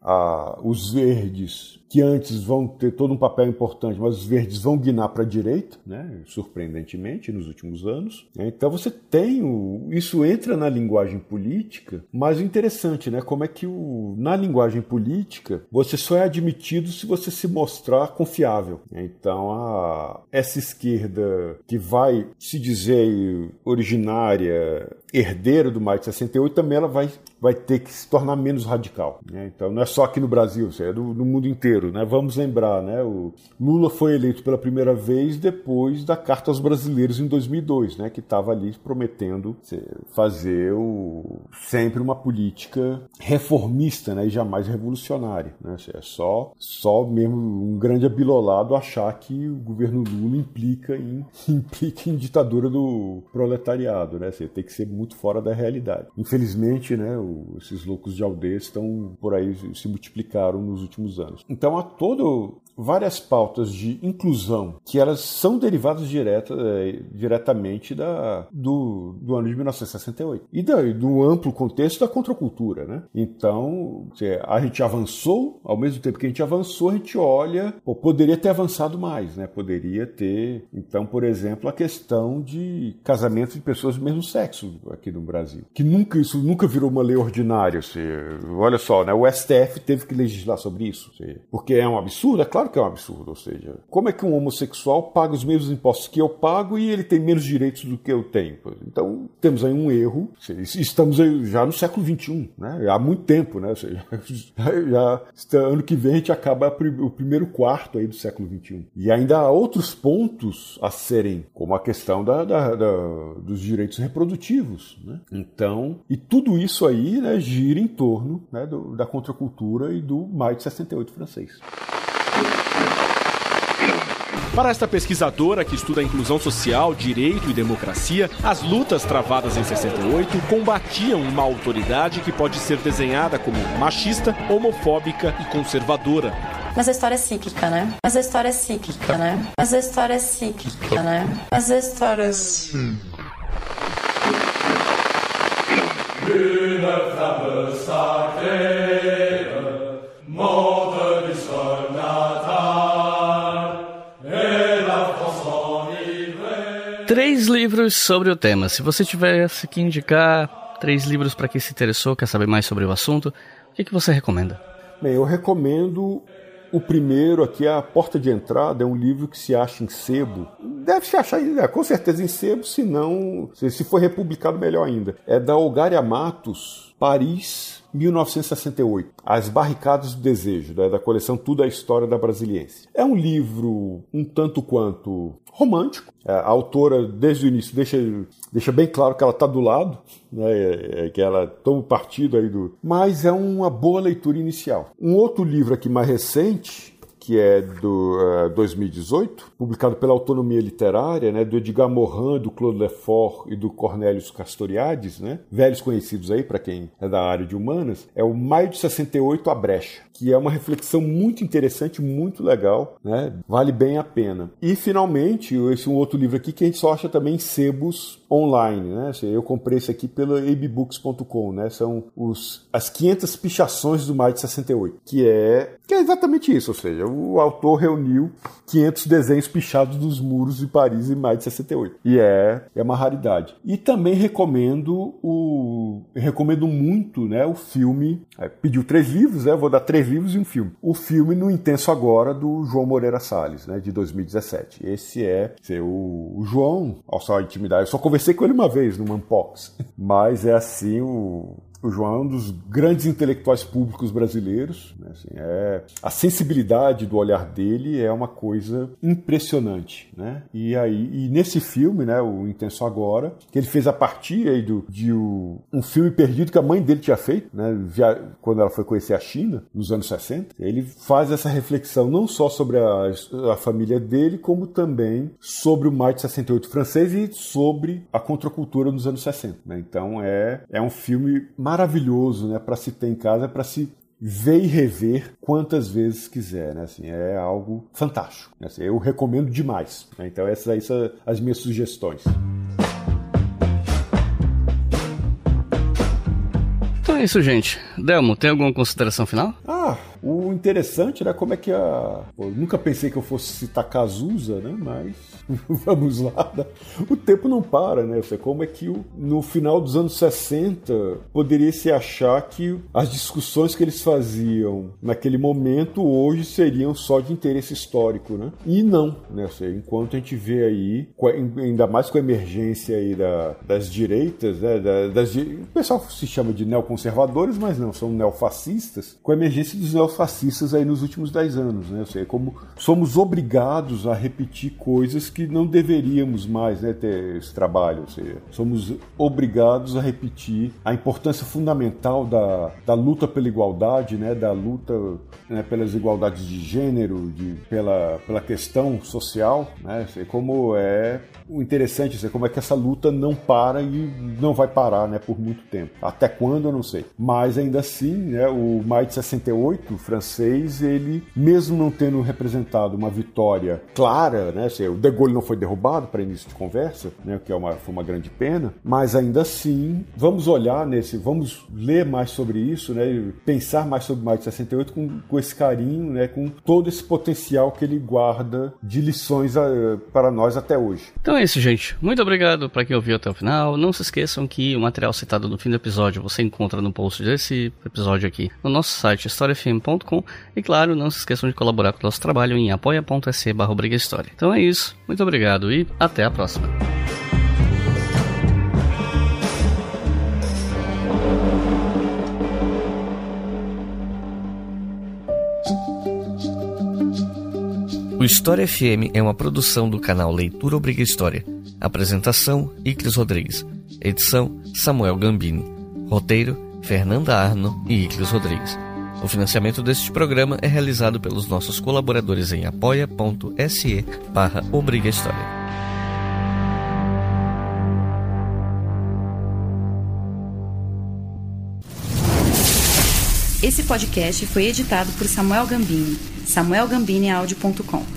os verdes, que antes vão ter todo um papel importante, mas os verdes vão guinar para a direita, né, surpreendentemente, nos últimos anos. Então você tem isso entra na linguagem política, mas o interessante, né, como é que na linguagem política você só é admitido se você se mostrar confiável. Então essa esquerda que vai se dizer originária, herdeira do Maio de 68, também ela vai ter que se tornar menos radical, né? Então não é só aqui no Brasil, é no mundo inteiro, né? Vamos lembrar, né? O Lula foi eleito pela primeira vez depois da Carta aos Brasileiros em 2002, né? Que estava ali prometendo fazer sempre uma política reformista, né? E jamais revolucionária, né? É só mesmo um grande abilolado achar que o governo Lula implica em ditadura do proletariado, né? Tem que ser muito fora da realidade. Infelizmente, né? Esses loucos de aldeia estão por aí, se multiplicaram nos últimos anos. Então há várias pautas de inclusão que elas são derivadas diretamente do ano de 1968 e do amplo contexto da contracultura, né? Então a gente avançou, ao mesmo tempo que a gente avançou, a gente olha, poderia ter avançado mais, né? Poderia ter, então, por exemplo, a questão de casamento de pessoas do mesmo sexo aqui no Brasil, que isso nunca virou uma lei ordinária. Olha só, né? O STF teve que legislar sobre isso, porque é um absurdo, é claro que é um absurdo, ou seja, como é que um homossexual paga os mesmos impostos que eu pago e ele tem menos direitos do que eu tenho? Então, temos aí um erro, estamos aí já no século XXI, né? Há muito tempo, né? Ou seja, ano que vem a gente acaba o primeiro quarto aí do século XXI. E ainda há outros pontos a serem, como a questão dos direitos reprodutivos, né? Então, e tudo isso aí, né, gira em torno, né, da contracultura e do Maio de 68 francês. Para esta pesquisadora que estuda a inclusão social, direito e democracia, as lutas travadas em 68 combatiam uma autoridade que pode ser desenhada como machista, homofóbica e conservadora. Mas a história é cíclica, né? Mas a história é cíclica, né? Mas a história é cíclica, né? Mas a história é cíclica. Une flamme sacrée monte du sol natal et la France enivrée. 3 livros sobre o tema. Se você tivesse que indicar 3 livros para quem se interessou, quer saber mais sobre o assunto, o que você recomenda? Bem, eu recomendo o primeiro aqui, A Porta de Entrada, é um livro que se acha em sebo. Deve se achar, com certeza, em sebo, se não, se for republicado, melhor ainda. É da Olgária Matos, Paris, 1968. As Barricadas do Desejo, da coleção Tudo a História da Brasiliense. É um livro um tanto quanto romântico. A autora, desde o início, deixa bem claro que ela está do lado, né, que ela toma partido aí Mas é uma boa leitura inicial. Um outro livro aqui mais recente, que é do 2018, publicado pela Autonomia Literária, né, do Edgar Morin, do Claude Lefort e do Cornelius Castoriadis, né, velhos conhecidos aí para quem é da área de humanas, é o Maio de 68, A Brecha, que é uma reflexão muito interessante, muito legal, né, vale bem a pena. E, finalmente, esse um outro livro aqui que a gente só acha também em sebos online, né? Eu comprei esse aqui pela abooks.com, né? São as 500 pichações do Maio de 68, que é exatamente isso, ou seja, o autor reuniu 500 desenhos pichados dos muros de Paris em Maio de 68. E é uma raridade. E também recomendo muito, né, o filme, pediu 3 livros, né? Eu vou dar 3 livros e um filme. O filme No Intenso Agora, do João Moreira Salles, né, de 2017. Esse é o João, ao só intimidade, eu só conversei com ele uma vez no Unbox, mas é assim, O João é um dos grandes intelectuais públicos brasileiros, né? Assim, a sensibilidade do olhar dele é uma coisa impressionante, né? E nesse filme, né, o Intenso Agora, que ele fez a partir aí de um filme perdido que a mãe dele tinha feito, né, quando ela foi conhecer a China, nos anos 60, ele faz essa reflexão não só sobre a família dele, como também sobre o maio de 68 francês e sobre a contracultura nos anos 60. Né? Então é um filme maravilhoso, né, para se ter em casa, para se ver e rever quantas vezes quiser, né? Assim, é algo fantástico, né? Assim, eu recomendo demais, né? Então essas aí são as minhas sugestões. Então é isso, gente. Delmo, tem alguma consideração final? O interessante, né, como é que eu nunca pensei que eu fosse citar Cazuza, né, mas vamos lá, né? O tempo não para, né, como é que no final dos anos 60 poderia se achar que as discussões que eles faziam naquele momento hoje seriam só de interesse histórico, né, e não, né, enquanto a gente vê aí, ainda mais com a emergência aí das direitas, né, o pessoal se chama de neoconservadores, mas não, são neofascistas, com a emergência dos neofascistas aí nos últimos 10 anos, né? Ou seja, como somos obrigados a repetir coisas que não deveríamos mais, né, ter esse trabalho, ou seja, somos obrigados a repetir a importância fundamental da luta pela igualdade, né, da luta, né, pelas igualdades de gênero, pela questão social, né? Ou seja, como é o interessante, ou seja, como é que essa luta não para e não vai parar, né, por muito tempo. Até quando, eu não sei. Mas ainda assim, né, o maio de 68, o francês, ele, mesmo não tendo representado uma vitória clara, né, o De Gaulle não foi derrubado para início de conversa, né, que foi uma grande pena, mas ainda assim, vamos olhar vamos ler mais sobre isso, né, pensar mais sobre o maio de 68 com esse carinho, né, com todo esse potencial que ele guarda de lições para nós até hoje. Então é isso, gente. Muito obrigado para quem ouviu até o final. Não se esqueçam que o material citado no fim do episódio você encontra no post desse episódio aqui no nosso site historiafm.com e, claro, não se esqueçam de colaborar com o nosso trabalho em apoia.se/obrigahistoria. Então é isso. Muito obrigado e até a próxima. O História FM é uma produção do canal Leitura Obriga História. Apresentação: Iclis Rodrigues. Edição: Samuel Gambini. Roteiro: Fernanda Arno e Iclis Rodrigues. O financiamento deste programa é realizado pelos nossos colaboradores em apoia.se/Obriga História. Esse podcast foi editado por Samuel Gambini, samuelgambiniaudio.com.